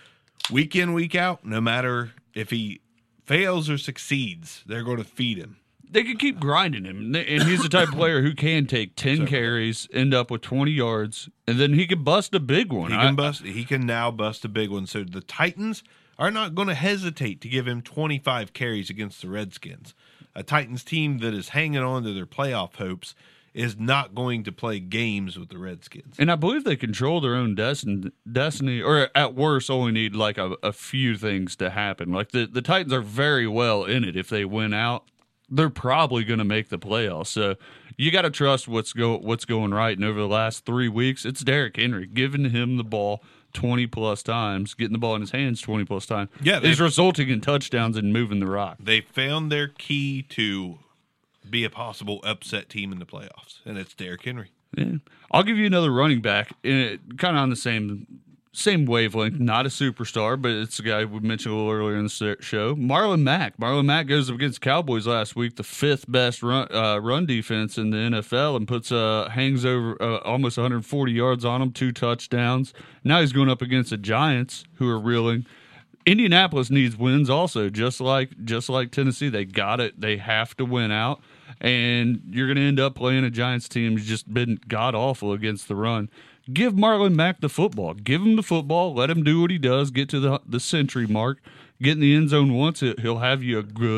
week in, week out, no matter if he fails or succeeds. They're going to feed him. They could keep grinding him, and he's the type of player who can take ten carries, end up with twenty yards, and then he could bust a big one. He I- can bust. He can now bust a big one. So the Titans are not going to hesitate to give him twenty-five carries against the Redskins. A Titans team that is hanging on to their playoff hopes is not going to play games with the Redskins. And I believe they control their own destiny, destiny or at worst only need like a, a few things to happen. Like the, the Titans are very well in it. If they win out, they're probably going to make the playoffs. So you got to trust what's go what's going right. And over the last three weeks, it's Derrick Henry giving him the ball twenty plus times, getting the ball in his hands twenty plus times. Yeah, is they- resulting in touchdowns and moving the rock. They found their key to be a possible upset team in the playoffs, and it's Derrick Henry. Yeah. I'll give you another running back, kind of on the same same wavelength. Not a superstar, but it's a guy we mentioned a little earlier in the show. Marlon Mack. Marlon Mack goes up against Cowboys last week, the fifth best run uh, run defense in the N F L, and puts uh, hangs over uh, almost one hundred forty yards on him, two touchdowns. Now he's going up against the Giants, who are reeling. Indianapolis needs wins also, just like just like Tennessee. They got it. They have to win out. And you're going to end up playing a Giants team who's just been god-awful against the run. Give Marlon Mack the football. Give him the football. Let him do what he does. Get to the the century mark. Get in the end zone once. He'll have you a good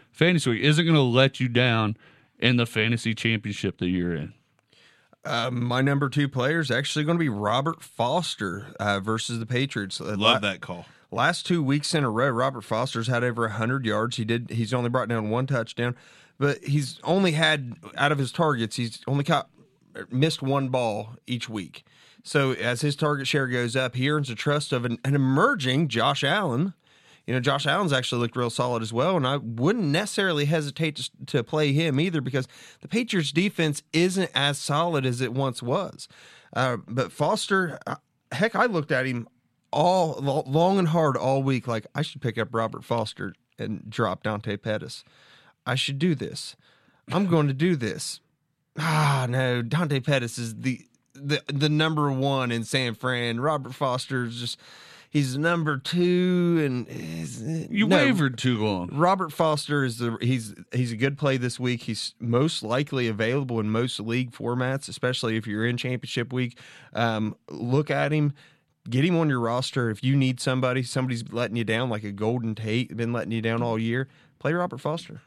Fantasy Week isn't going to let you down in the fantasy championship that you're in. Uh, my number two player is actually going to be Robert Foster uh, versus the Patriots. Uh, Love la- that call. Last two weeks in a row, Robert Foster's had over one hundred yards. He did. He's only brought down one touchdown, but he's only had, out of his targets, he's only caught missed one ball each week. So as his target share goes up, he earns the trust of an, an emerging Josh Allen. You know, Josh Allen's actually looked real solid as well, and I wouldn't necessarily hesitate to, to play him either because the Patriots' defense isn't as solid as it once was. Uh, but Foster, uh, heck, I looked at him all long and hard all week like I should pick up Robert Foster and drop Dante Pettis. I should do this. I'm going to do this. Ah, no, Dante Pettis is the the the number one in San Fran. Robert Foster is just he's number two, and is, you no, wavered too long. Robert Foster is the he's he's a good play this week. He's most likely available in most league formats, especially if you're in championship week. Um, look at him. Get him on your roster. If you need somebody, somebody's letting you down, like a Golden Tate, been letting you down all year, play Robert Foster.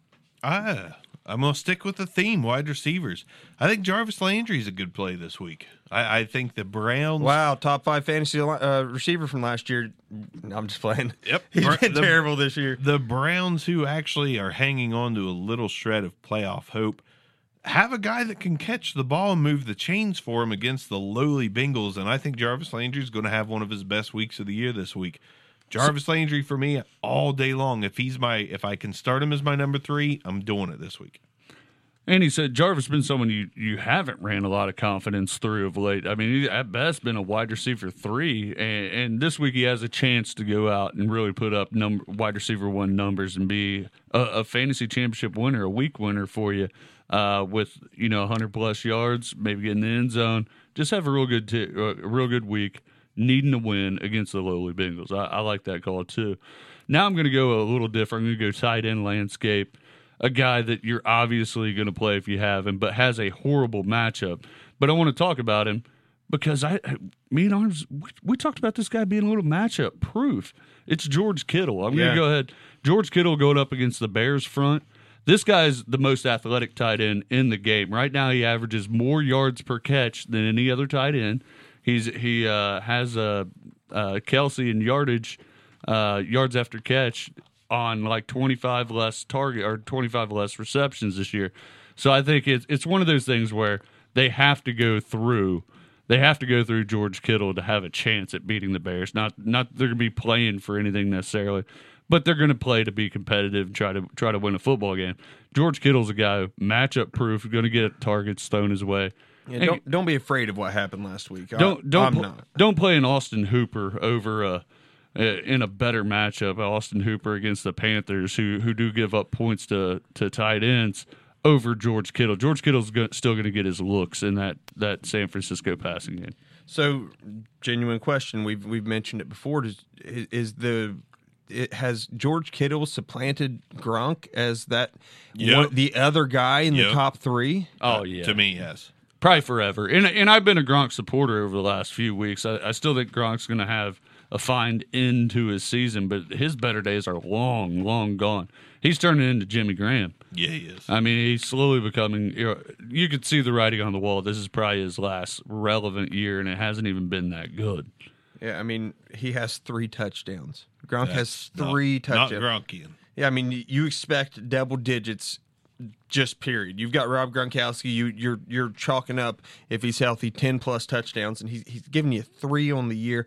Ah, I'm going to stick with the theme, wide receivers. I think Jarvis Landry is a good play this week. I, I think the Browns... Wow, top five fantasy uh, receiver from last year. I'm just playing. Yep. He's been the, terrible this year. The Browns, who actually are hanging on to a little shred of playoff hope, have a guy that can catch the ball and move the chains for him against the lowly Bengals, and I think Jarvis Landry is going to have one of his best weeks of the year this week. Jarvis Landry for me all day long. If he's my, if I can start him as my number three, I'm doing it this week. And he said Jarvis has been someone you, you haven't ran a lot of confidence through of late. I mean, he at best been a wide receiver three, and, and this week he has a chance to go out and really put up number, wide receiver one numbers and be a, a fantasy championship winner, a week winner for you, uh, with you know one hundred plus yards, maybe get in the end zone. Just have a real good t- a real good week, needing to win against the lowly Bengals. I, I like that call too. Now I'm going to go a little different. I'm going to go tight end landscape. A guy that you're obviously going to play if you have him, but has a horrible matchup. But I want to talk about him because I, me and Arms, we, we talked about this guy being a little matchup proof. It's George Kittle. I'm Yeah. going to go ahead. George Kittle going up against the Bears front. This guy's the most athletic tight end in the game. Right now, he averages more yards per catch than any other tight end. He's he uh, has a uh, uh, Kelsey in yardage, uh, yards after catch, on like twenty-five less target or twenty-five less receptions this year. So I think it's it's one of those things where they have to go through they have to go through George Kittle to have a chance at beating the Bears. Not not that they're going to be playing for anything necessarily, but they're going to play to be competitive and try to try to win a football game. George Kittle's a guy matchup proof, going to get targets thrown his way. Yeah, don't don't be afraid of what happened last week. Don't I, don't I'm pl- not. don't play an Austin Hooper over a in a better matchup, Austin Hooper against the Panthers, who who do give up points to, to tight ends, over George Kittle. George Kittle's go, still going to get his looks in that, that San Francisco passing game. So, genuine question. We've we've mentioned it before. Is, is the it has George Kittle supplanted Gronk as that Yep. one, the other guy in Yep. the top three? Oh, yeah. To me, yes. Probably forever. And and I've been a Gronk supporter over the last few weeks. I, I still think Gronk's going to have a fine end to his season, but his better days are long, long gone. He's turning into Jimmy Graham. Yeah, he is. I mean, he's slowly becoming, you know, you could see the writing on the wall. This is probably his last relevant year, and it hasn't even been that good. Yeah, I mean, he has three touchdowns. Gronk has That's three not, touchdowns. Not Gronkian. Yeah, I mean, you expect double digits, just period. You've got Rob Gronkowski. You, you're you're chalking up, if he's healthy, ten plus touchdowns, and he's he's giving you three on the year.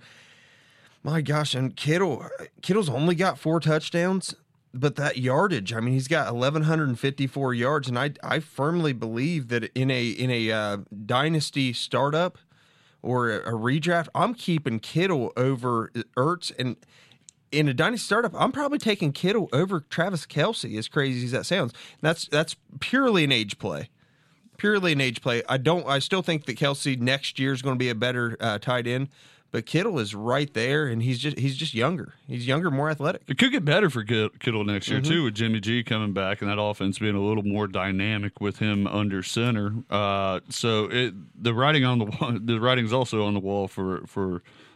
My gosh, and Kittle, Kittle's only got four touchdowns, but that yardage, I mean, he's got eleven fifty-four yards, and I I firmly believe that in a in a uh, dynasty startup or a, a redraft, I'm keeping Kittle over Ertz, and in a dynasty startup, I'm probably taking Kittle over Travis Kelce, as crazy as that sounds. That's that's purely an age play. Purely an age play. I don't. I still think that Kelce next year is going to be a better uh, tight end, but Kittle is right there, and he's just he's just younger. He's younger, more athletic. It could get better for Kittle next year, mm-hmm. too, with Jimmy G coming back and that offense being a little more dynamic with him under center. Uh, so it, the writing on the wall, the writing's also on the wall for for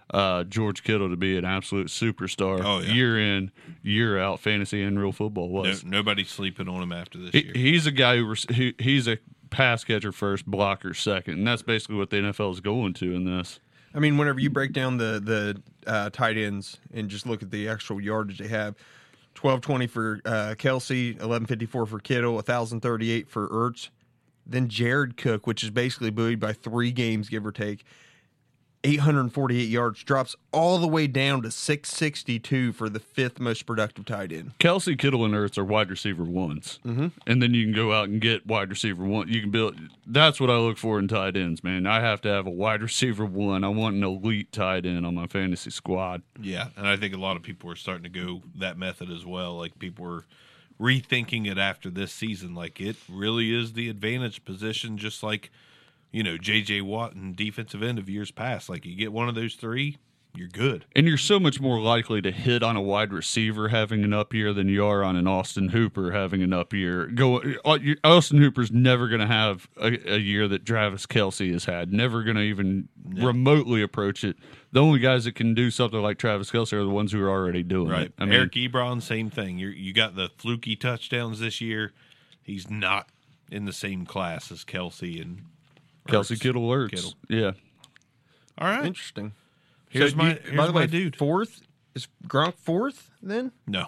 uh, George Kittle to be an absolute superstar Oh, yeah. year in, year out, fantasy and real football No, was. nobody's sleeping on him after this He, year. he's a guy who, he, he's a pass catcher first, blocker second, and that's basically what the N F L is going to in this. I mean, whenever you break down the the uh, tight ends and just look at the actual yardage they have, twelve twenty for uh, Kelsey, eleven fifty-four for Kittle, one thousand thirty-eight for Ertz. Then Jared Cook, which is basically buoyed by three games, give or take, eight hundred forty-eight yards, drops all the way down to six sixty-two for the fifth most productive tight end. Kelsey, Kittle, and Ertz are wide receiver ones, mm-hmm. and then you can go out and get wide receiver one. You can build. That's what I look for in tight ends, man. I have to have a wide receiver one. I want an elite tight end on my fantasy squad. Yeah, and I think a lot of people are starting to go that method as well. Like people are rethinking it after this season. Like it really is the advantage position, just like, you know, J J Watt and defensive end of years past. Like you get one of those three, you're good. And you're so much more likely to hit on a wide receiver having an up year than you are on an Austin Hooper having an up year. Go, Austin Hooper's never going to have a, a year that Travis Kelce has had. Never going to even no. remotely approach it. The only guys that can do something like Travis Kelce are the ones who are already doing right. it. I mean, Eric Ebron, same thing. You you got the fluky touchdowns this year. He's not in the same class as Kelce and Kelsey, Ertz. Kittle, Ertz. Kittle. Yeah. All right. Interesting. Here's so my, you, here's by the my way, dude. Fourth is Gronk fourth then? No.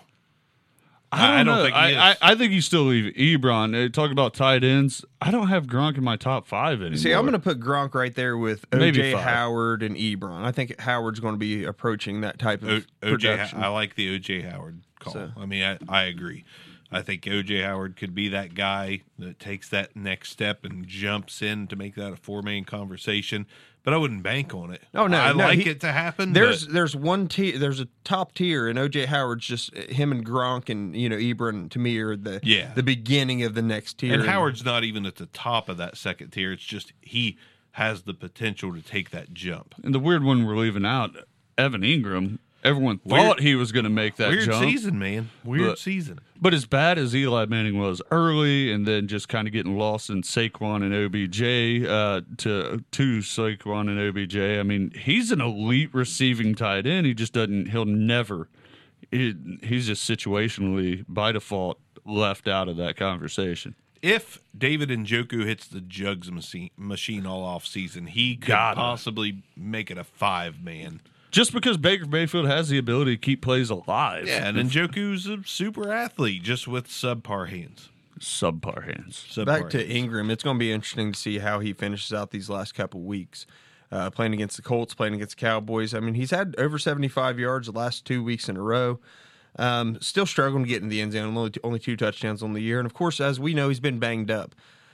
I don't, I don't know. think he I, is. I, I think you still leave Ebron. Uh, talk about tight ends. I don't have Gronk in my top five anymore. See, I'm going to put Gronk right there with O J Maybe five. Howard and Ebron. I think Howard's going to be approaching that type of O, O J, production. I like the O J Howard call. So- I mean, I, I agree. I think O J Howard could be that guy that takes that next step and jumps in to make that a four-man conversation. But I wouldn't bank on it. Oh, no, I no, like he- it to happen. There's but there's one tier. There's a top tier, and O J Howard's just him and Gronk and you know Ebron to me are the Yeah. the beginning of the next tier. and Howard's not even at the top of that second tier. It's just he has the potential to take that jump. And the weird one we're leaving out, Evan Ingram. Everyone Weird- thought he was going to make that Weird jump. season, man. Weird But- season. But as bad as Eli Manning was early, and then just kind of getting lost in Saquon and O B J uh, to to Saquon and O B J, I mean, he's an elite receiving tight end. He just doesn't. He'll never. He, he's just situationally by default left out of that conversation. If David Njoku hits the jugs machine, machine all off season, he could Gotta. possibly make it a five man. Just because Baker Mayfield has the ability to keep plays alive. Yeah, and Njoku's a super athlete, just with subpar hands. Subpar hands. Subpar Back to hands. Ingram, it's going to be interesting to see how he finishes out these last couple weeks. Uh, playing against the Colts, playing against the Cowboys. I mean, he's had over seventy-five yards the last two weeks in a row. Um, still struggling to get in the end zone. Only two, only two touchdowns on the year, and of course, as we know, he's been banged up.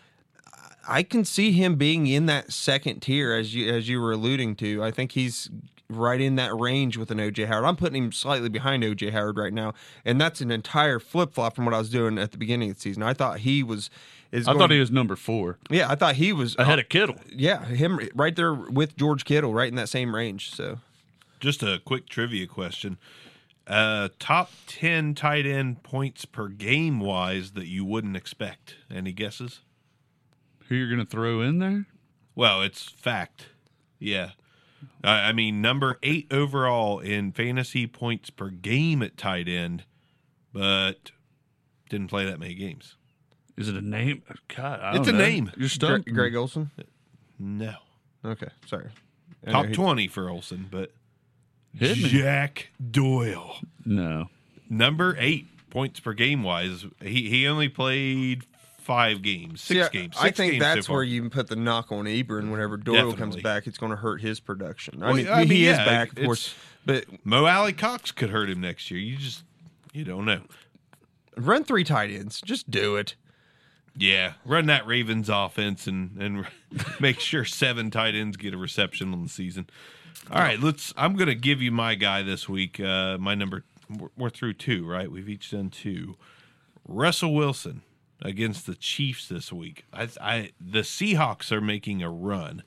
I can see him being in that second tier, as you as you were alluding to. I think he's right in that range with an O J Howard. I'm putting him slightly behind O J Howard right now, and that's an entire flip flop from what I was doing at the beginning of the season. I thought he was. Is I going, thought he was number four, Yeah, I thought he was ahead of Kittle. Yeah, him right there with George Kittle, right in that same range. So Just a quick trivia question. Uh, top ten tight end points per game wise that you wouldn't expect. Any guesses? Who you're going to throw in there? Well, it's fact. Yeah. I I mean, number eight overall in fantasy points per game at tight end, but didn't play that many games. Is it a name? God, I It's don't a know. name. You're Gre- stumped. Greg Olson. No. Okay, sorry. I know Top he- twenty for Olsen, but Hit me. Jack Doyle. No. Number eight points per game wise. He he only played five games, six See, I- games. I Six think games that's so far. where you can put the knock on Ebron. Whenever Doyle comes Definitely. back, it's going to hurt his production. I Well, mean, I mean, he is yeah, back, of it's- course, but Mo Alley Cox could hurt him next year. You just you don't know. run three tight ends. Just do it. Yeah, run that Ravens offense and and make sure seven tight ends get a reception on the season. All right, let's. I'm going to give you my guy this week. Uh, my number. We're, we're through two, right? We've each done two. Russell Wilson against the Chiefs this week. I, I the Seahawks are making a run,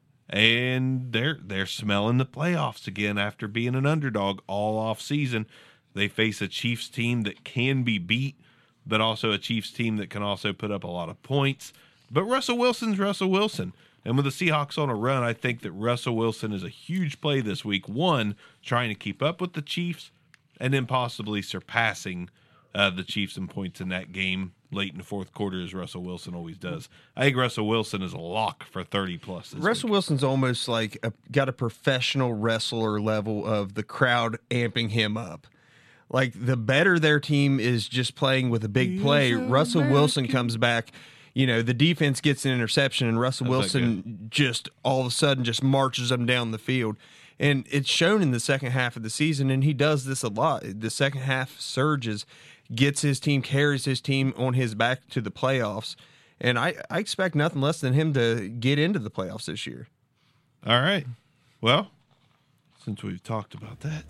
and they're they're smelling the playoffs again after being an underdog all off season. They face a Chiefs team that can be beat, but also a Chiefs team that can also put up a lot of points. But Russell Wilson's Russell Wilson. And with the Seahawks on a run, I think that Russell Wilson is a huge play this week. One, trying to keep up with the Chiefs, and then possibly surpassing uh, the Chiefs in points in that game late in the fourth quarter, as Russell Wilson always does. I think Russell Wilson is a lock for thirty plus. This Russell week. Wilson's almost like a, got a professional wrestler level of the crowd amping him up. Like, the better their team is just playing with a big play, Russell Wilson comes back. You know, the defense gets an interception, and Russell How's that Wilson just all of a sudden just marches them down the field. And it's shown in the second half of the season, and he does this a lot. The second half surges, gets his team, carries his team on his back to the playoffs. And I, I expect nothing less than him to get into the playoffs this year. All right. Well, since we've talked about that,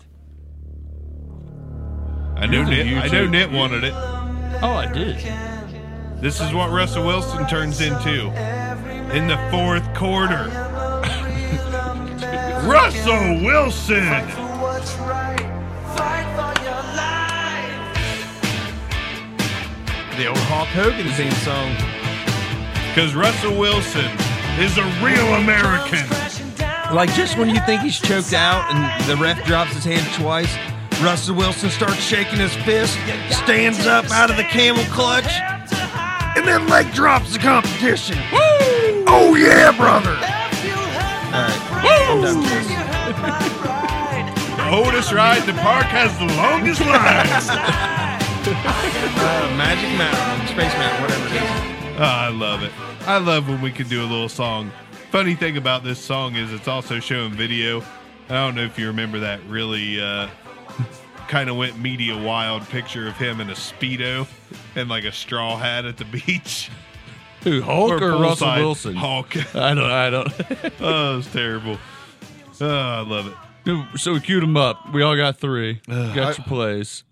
I know Nit, I know Nit wanted it. Oh, I did. This is what Russell Wilson turns into in the fourth quarter. Russell Wilson! The old Hulk Hogan theme song. Because Russell Wilson is a real American. Like, just when you think he's choked out and the ref drops his hand twice, Russell Wilson starts shaking his fist, stands up out of the camel clutch, and then leg drops the competition. Woo! Oh, yeah, brother. All right. I'm done with this. The oldest ride in the park has the longest line. Uh, Magic Mountain, Space Mountain, whatever it is. Oh, I love it. I love when we can do a little song. Funny thing about this song is it's also showing video. I don't know if you remember that really uh, kind of went media wild picture of him in a Speedo and like a straw hat at the beach. Who, Hulk or, or Russell poolside Wilson? Hulk. I don't. I don't. Oh, it's terrible. Oh, I love it. So we queued them up. We all got three. Got I- your plays.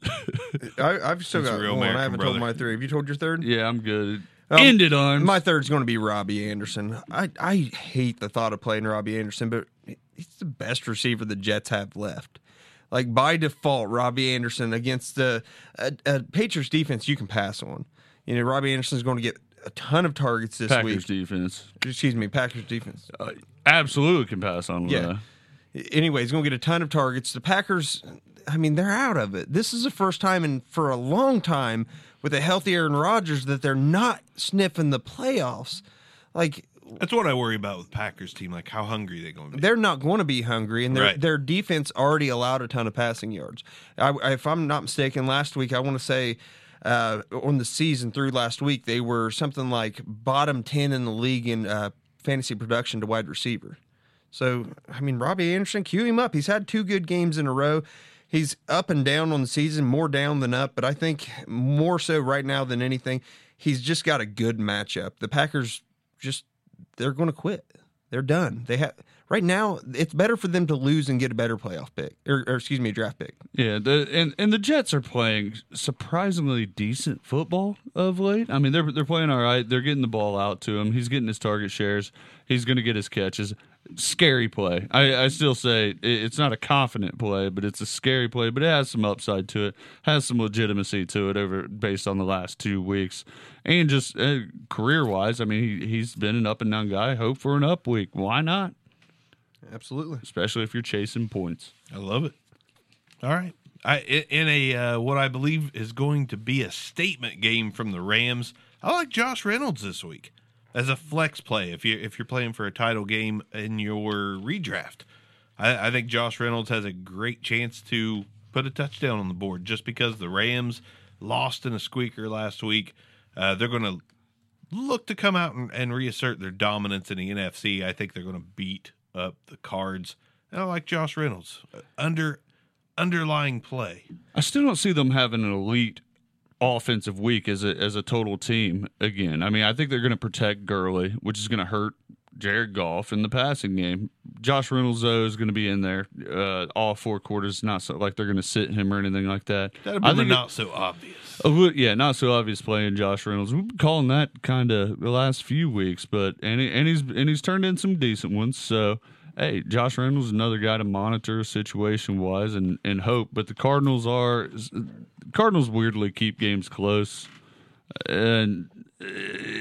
I, I've still That's a got real one. I American haven't brother. told my three. Have you told your third? Yeah, I'm good. Um, Ended on My third's going to be Robbie Anderson. I, I hate the thought of playing Robbie Anderson, but he's the best receiver the Jets have left. Like, by default, Robbie Anderson against the a, a Patriots defense you can pass on. You know, Robbie Anderson's going to get a ton of targets this Packers week. defense. Excuse me, Packers defense. Uh, absolutely can pass on. With Yeah. that. Anyway, he's going to get a ton of targets. The Packers, I mean, they're out of it. This is the first time in for a long time with a healthy Aaron Rodgers that they're not sniffing the playoffs. Like, That's what I worry about with Packers team. Like, how hungry they going to be. they're not going to be hungry, and their Right. their defense already allowed a ton of passing yards. I, if I'm not mistaken, last week I want to say uh, on the season through last week they were something like bottom ten in the league in uh, fantasy production to wide receiver. So I mean, Robbie Anderson, cue him up. He's had two good games in a row. He's up and down on the season, more down than up, but I think more so right now than anything, he's just got a good matchup. The Packers just they're going to quit. They're done. They have right now. It's better for them to lose and get a better playoff pick, or, or excuse me, a draft pick. Yeah, the, and and the Jets are playing surprisingly decent football of late. I mean, they're they're playing all right. They're getting the ball out to him. He's getting his target shares. He's going to get his catches. Scary play. I, I still say it, it's not a confident play, but it's a scary play. But it has some upside to it. Has some legitimacy to it over based on the last two weeks, and just uh, career wise. I mean, he, he's been an up and down guy. Hope for an up week. Why not? Absolutely. Especially if you're chasing points. I love it. All right. I in a uh, what I believe is going to be a statement game from the Rams. I like Josh Reynolds this week as a flex play. If you if you're playing for a title game in your redraft, I, I think Josh Reynolds has a great chance to put a touchdown on the board. Just because the Rams lost in a squeaker last week, uh, they're going to look to come out and, and reassert their dominance in the N F C. I think they're going to beat up the Cards. And I like Josh Reynolds under underlying play. I still don't see them having an elite offensive week as a as a total team again. I mean, I think they're going to protect Gurley, which is going to hurt Jared Goff in the passing game. Josh Reynolds, though, is going to be in there uh, all four quarters. Not so like they're going to sit him or anything like that. That'd I be think not it, so obvious. uh, yeah, not so obvious playing Josh Reynolds. We've been calling that kind of the last few weeks, but and he, and he's and he's turned in some decent ones. So. Hey, Josh Reynolds is another guy to monitor situation-wise and, and hope. But the Cardinals are – Cardinals weirdly keep games close. And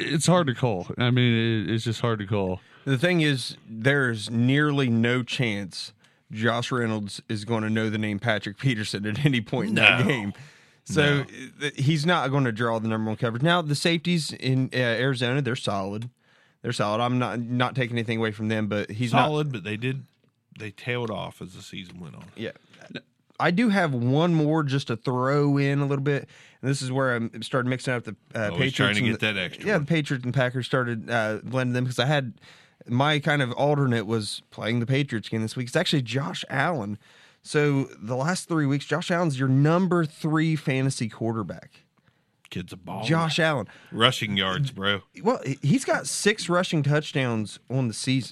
it's hard to call. I mean, it, it's just hard to call. The thing is, there's nearly no chance Josh Reynolds is going to know the name Patrick Peterson at any point in that No. game. So th- he's not going to draw the number one coverage. Now, the safeties in uh, Arizona, they're solid. They're solid. I'm not not taking anything away from them, but he's not. Solid, but they did they tailed off as the season went on. Yeah. I do have one more just to throw in a little bit. And this is where I started mixing up the uh, Always Patriots. trying to and get the- that extra Yeah, one. the Patriots and Packers started uh, blending them because I had my kind of alternate was playing the Patriots again this week. It's actually Josh Allen. So the last three weeks, Josh Allen's your number three fantasy quarterback. Kid's a ball. Josh Allen. Rushing yards, bro. Well, he's got six rushing touchdowns on the season.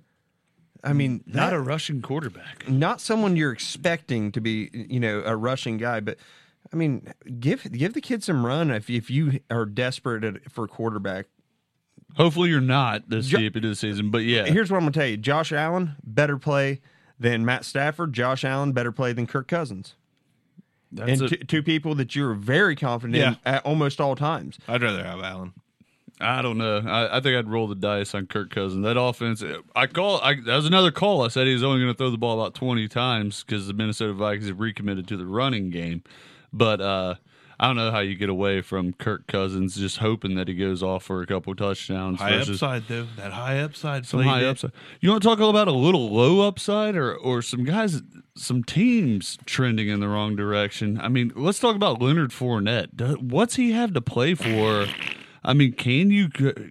I mean, Not that- a Russian quarterback. not someone you're expecting to be, you know, a rushing guy, but I mean, give give the kid some run if if you are desperate at, for a quarterback. Hopefully you're not this Jo- deep into the season, but yeah. Here's what I'm gonna tell you: Josh Allen better play than Matt Stafford. Josh Allen better play than Kirk Cousins, That's and a- t- two people that you're very confident Yeah. in at almost all times. I'd rather have Allen. I don't know. I, I think I'd roll the dice on Kirk Cousins. That offense, I call. I, that was another call. I said he was only going to throw the ball about twenty times because the Minnesota Vikings have recommitted to the running game. But uh, I don't know how you get away from Kirk Cousins just hoping that he goes off for a couple touchdowns. High versus upside though. That high upside. some play high bit. upside. You want to talk about a little low upside, or or some guys, some teams trending in the wrong direction? I mean, let's talk about Leonard Fournette. Do- What's he have to play for? I mean, can you?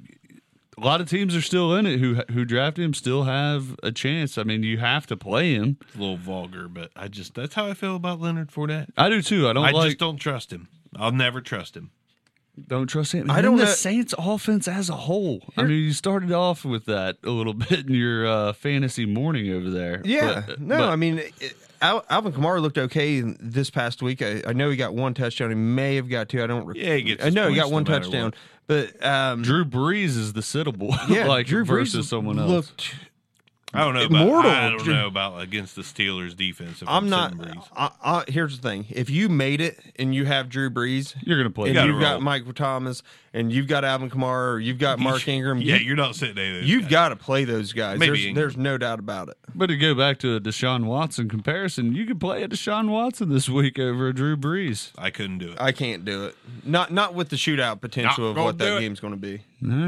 A lot of teams are still in it who who drafted him still have a chance. I mean, you have to play him. It's a little vulgar, but I just that's how I feel about Leonard Fournette. I do too. I don't I like. just don't trust him. I'll never trust him. Don't trust him. I And don't the know- Saints offense as a whole. I mean, you started off with that a little bit in your uh, fantasy morning over there. Yeah, But- no, but- I mean, it, Al, Alvin Kamara looked okay this past week. I, I know he got one touchdown. He may have got two. I don't. Rec- Yeah, he gets I know he his got one points no matter touchdown, what. but um, Drew Brees is the sittable, yeah, like Drew Brees versus someone else. looked. I don't know. About, Immortal. I don't know about against the Steelers defense. If I'm, I'm not. sitting Breeze. I, I, here's the thing: if you made it and you have Drew Brees, You're gonna play. and gotta you've got roll. Michael Thomas, and you've got Alvin Kamara, or you've got Mark Ingram, Yeah, you, you're not sitting there. you've got to play those guys. Maybe There's, Ingram. there's no doubt about it. But to go back to a Deshaun Watson comparison, you could play a Deshaun Watson this week over a Drew Brees. I couldn't do it. I can't do it. Not not with the shootout potential Not of gonna what do that it. game's going to be.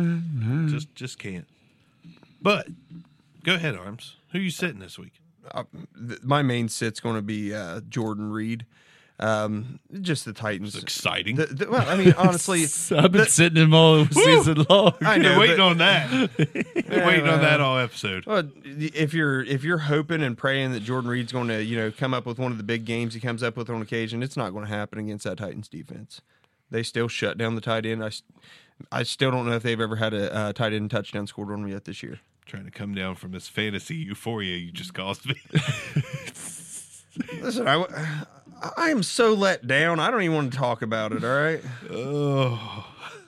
Just just can't. But go ahead, Arms. Who you sitting this week? Uh, th- my main sit's going to be uh, Jordan Reed. Um, just the Titans. Exciting. The, the, well, I mean, honestly, I've been sitting him all season long. I Been know, waiting but- on that. Been waiting on that all episode. well, if you're if you're hoping and praying that Jordan Reed's going to you know come up with one of the big games he comes up with on occasion, it's not going to happen against that Titans defense. They still shut down the tight end. I, s- I still don't know if they've ever had a uh, tight end touchdown scored on them yet this year. Trying to come down from this fantasy euphoria you just caused me. Listen, I, I am so let down. I don't even want to talk about it. All right. oh,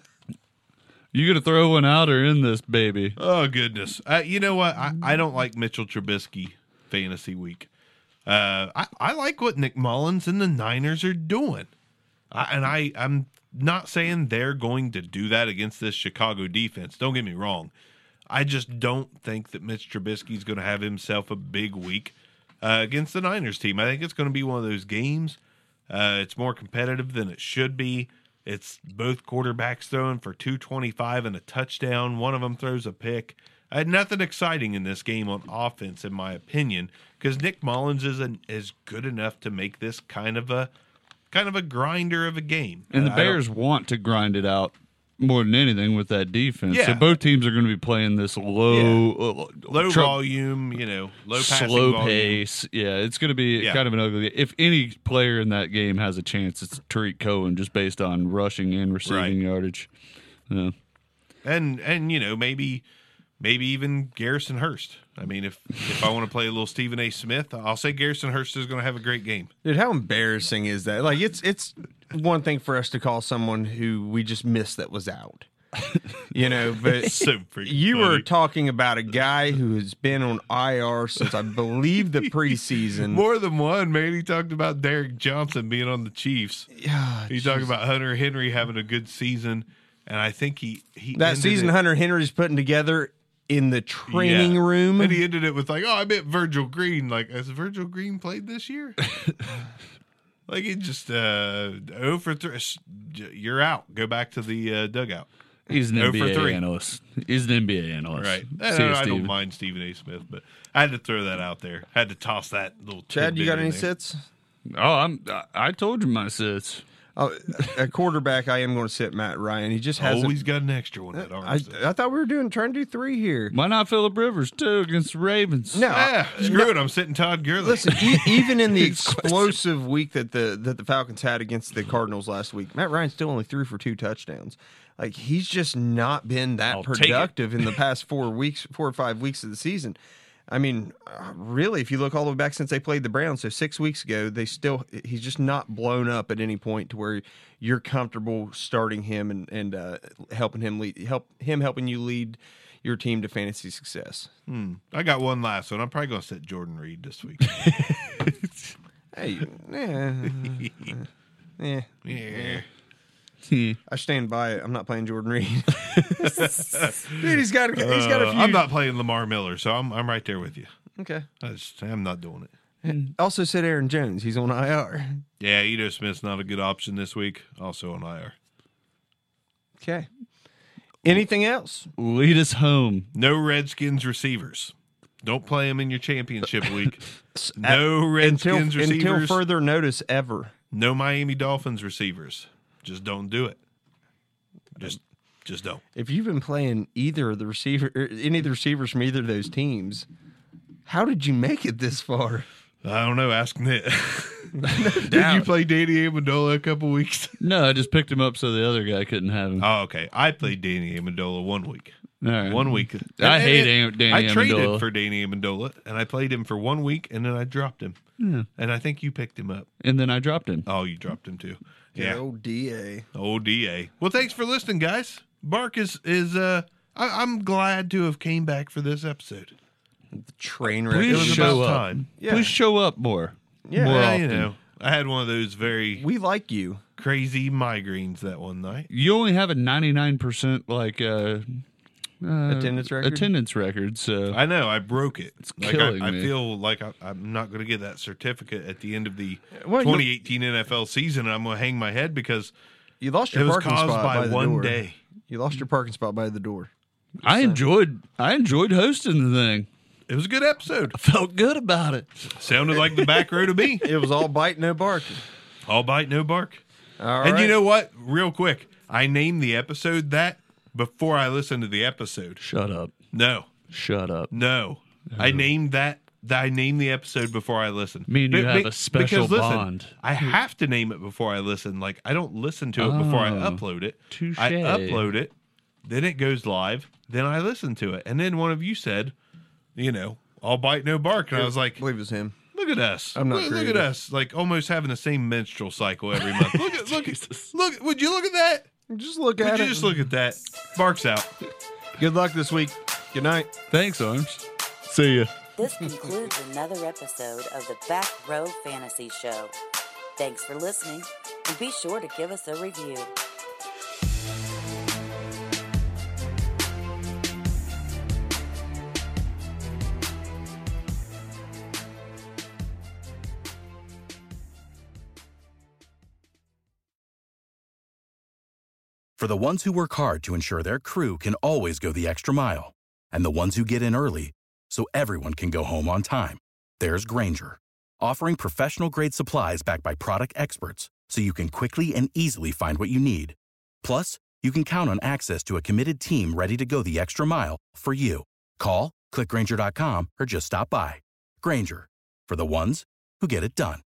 You gonna throw one out or in this baby? oh goodness. Uh, you know what? I, I don't like Mitchell Trubisky fantasy week. Uh, I, I like what Nick Mullins and the Niners are doing. I, and I, I'm not saying they're going to do that against this Chicago defense. Don't get me wrong. I just don't think that Mitch Trubisky is going to have himself a big week uh, against the Niners team. I think it's going to be one of those games. Uh, it's more competitive than it should be. It's both quarterbacks throwing for two twenty-five and a touchdown. One of them throws a pick. I had nothing exciting in this game on offense, in my opinion, because Nick Mullins is an, is good enough to make this kind of a kind of a grinder of a game. And the Uh, I don't- Bears want to grind it out more than anything with that defense. So Yeah. both teams are going to be playing this low, uh, low tr- volume, you know, low passing slow volume. pace. Yeah, it's going to be Yeah. kind of an ugly. If any player in that game has a chance, it's Tariq Cohen, just based on rushing and receiving Right. yardage. Yeah. and and you know maybe maybe even Garrison Hurst. I mean, if if I want to play a little Stephen A. Smith, I'll say Garrison Hurst is going to have a great game. Dude, how embarrassing is that? Like, it's it's one thing for us to call someone who we just missed that was out, you know. But So freaking you funny. were talking about a guy who has been on I R since I believe the preseason. More than one, man. He talked about Derek Johnson being on the Chiefs. Yeah, He talked about Hunter Henry having a good season. and I think he he That ended season it, Hunter Henry's putting together in the training yeah. room. and he ended it with like, "Oh, I bet Virgil Green. Like, has Virgil Green played this year?" Like he just uh, oh for three. You're out. Go back to the uh, dugout. He's an oh N B for A three. analyst. He's an N B A analyst. Right. See I, you, I Steven. don't mind Stephen A. Smith, but I had to throw that out there. Had to toss that little. Chad, you tidbit got in any there. sits? Oh, I'm. I- I told you my sits. Oh, at quarterback, I am going to sit Matt Ryan. He just hasn't. Always got an extra one. That I, arm. I thought we were doing trying to do three here. Why not Phillip Rivers too against the Ravens? No, Yeah, screw it. I'm sitting Todd Gurley. listen. E- even in the explosive week that the that the Falcons had against the Cardinals last week, Matt Ryan still only threw for two touchdowns. Like he's just not been that I'll take it. productive in the past four weeks, four or five weeks of the season. I mean, uh, really, if you look all the way back since they played the Browns, so six weeks ago, they still he's just not blown up at any point to where you're comfortable starting him and and uh, helping him lead, help him helping you lead your team to fantasy success. Hmm. I got one last one. I'm probably going to sit Jordan Reed this week. Hey, eh, eh, Yeah. I stand by it. I'm not playing Jordan Reed. Dude, he's got he's got a Uh, few. I'm not playing Lamar Miller, so I'm I'm right there with you. Okay. I just, I'm not doing it. Also said Aaron Jones. He's on I R. Yeah, Edo Smith's not a good option this week. Also on I R. Okay. Anything else? Lead us home. No Redskins receivers. Don't play them in your championship week. No Redskins until, until receivers. further notice ever. No Miami Dolphins receivers. Just don't do it. Just just don't. If you've been playing either of the receiver, or any of the receivers from either of those teams, how did you make it this far? I don't know. Ask Nick. Did you play Danny Amendola a couple weeks? No, I just picked him up so the other guy couldn't have him. Oh, okay. I played Danny Amendola one week. All right. One week. I And- hate and Am- Danny I traded Amendola. for Danny Amendola, and I played him for one week, and then I dropped him. Yeah. And I think you picked him up. And then I dropped him. Oh, you dropped him too. Yeah. Old D A. O D A. Well, thanks for listening, guys. Bark is is uh I, I'm glad to have came back for this episode. Train wreck. Please It was show about up. time. Yeah. Please show up more. Yeah. More Yeah, often. you know, I had one of those very We like you. crazy migraines that one night. You only have a ninety-nine percent like uh, uh Attendance record? Attendance record. So I know I broke it. It's like killing I, I me. feel like I, I'm not going to get that certificate at the end of the Well, you- twenty eighteen N F L season. And I'm going to hang my head because You lost it your was parking caused spot by, by the one door. day. You lost your parking spot by the door. I enjoyed I enjoyed hosting the thing. It was a good episode. I felt good about it. Sounded like the back row to me. It was all bite, no bark. All bite, no bark. All and right. you know what? Real quick, I named the episode that before I listened to the episode. Shut up. No, Shut up. no. I named that. that I named the episode before I listened. Me and you Be- have be- a special because, listen, bond. I have to name it before I listen. Like I don't listen to it before I Oh, upload it. touche. I upload it, then it goes live, then I listen to it, and then one of you said, you know, all bite no bark, and I was I like, believe it was him. look at us. I'm not look, look at creative. us, like almost having the same menstrual cycle every month. Look at look at look. Would you look at that? Just look Would at you it. just look at that? Bark's out. Good luck this week. Good night. Thanks, Arms. See ya. This concludes another episode of the Back Row Fantasy Show. Thanks for listening, and be sure to give us a review. For the ones who work hard to ensure their crew can always go the extra mile, and the ones who get in early so everyone can go home on time, there's Grainger, offering professional-grade supplies backed by product experts so you can quickly and easily find what you need. Plus, you can count on access to a committed team ready to go the extra mile for you. Call, click Grainger dot com, or just stop by. Grainger, for the ones who get it done.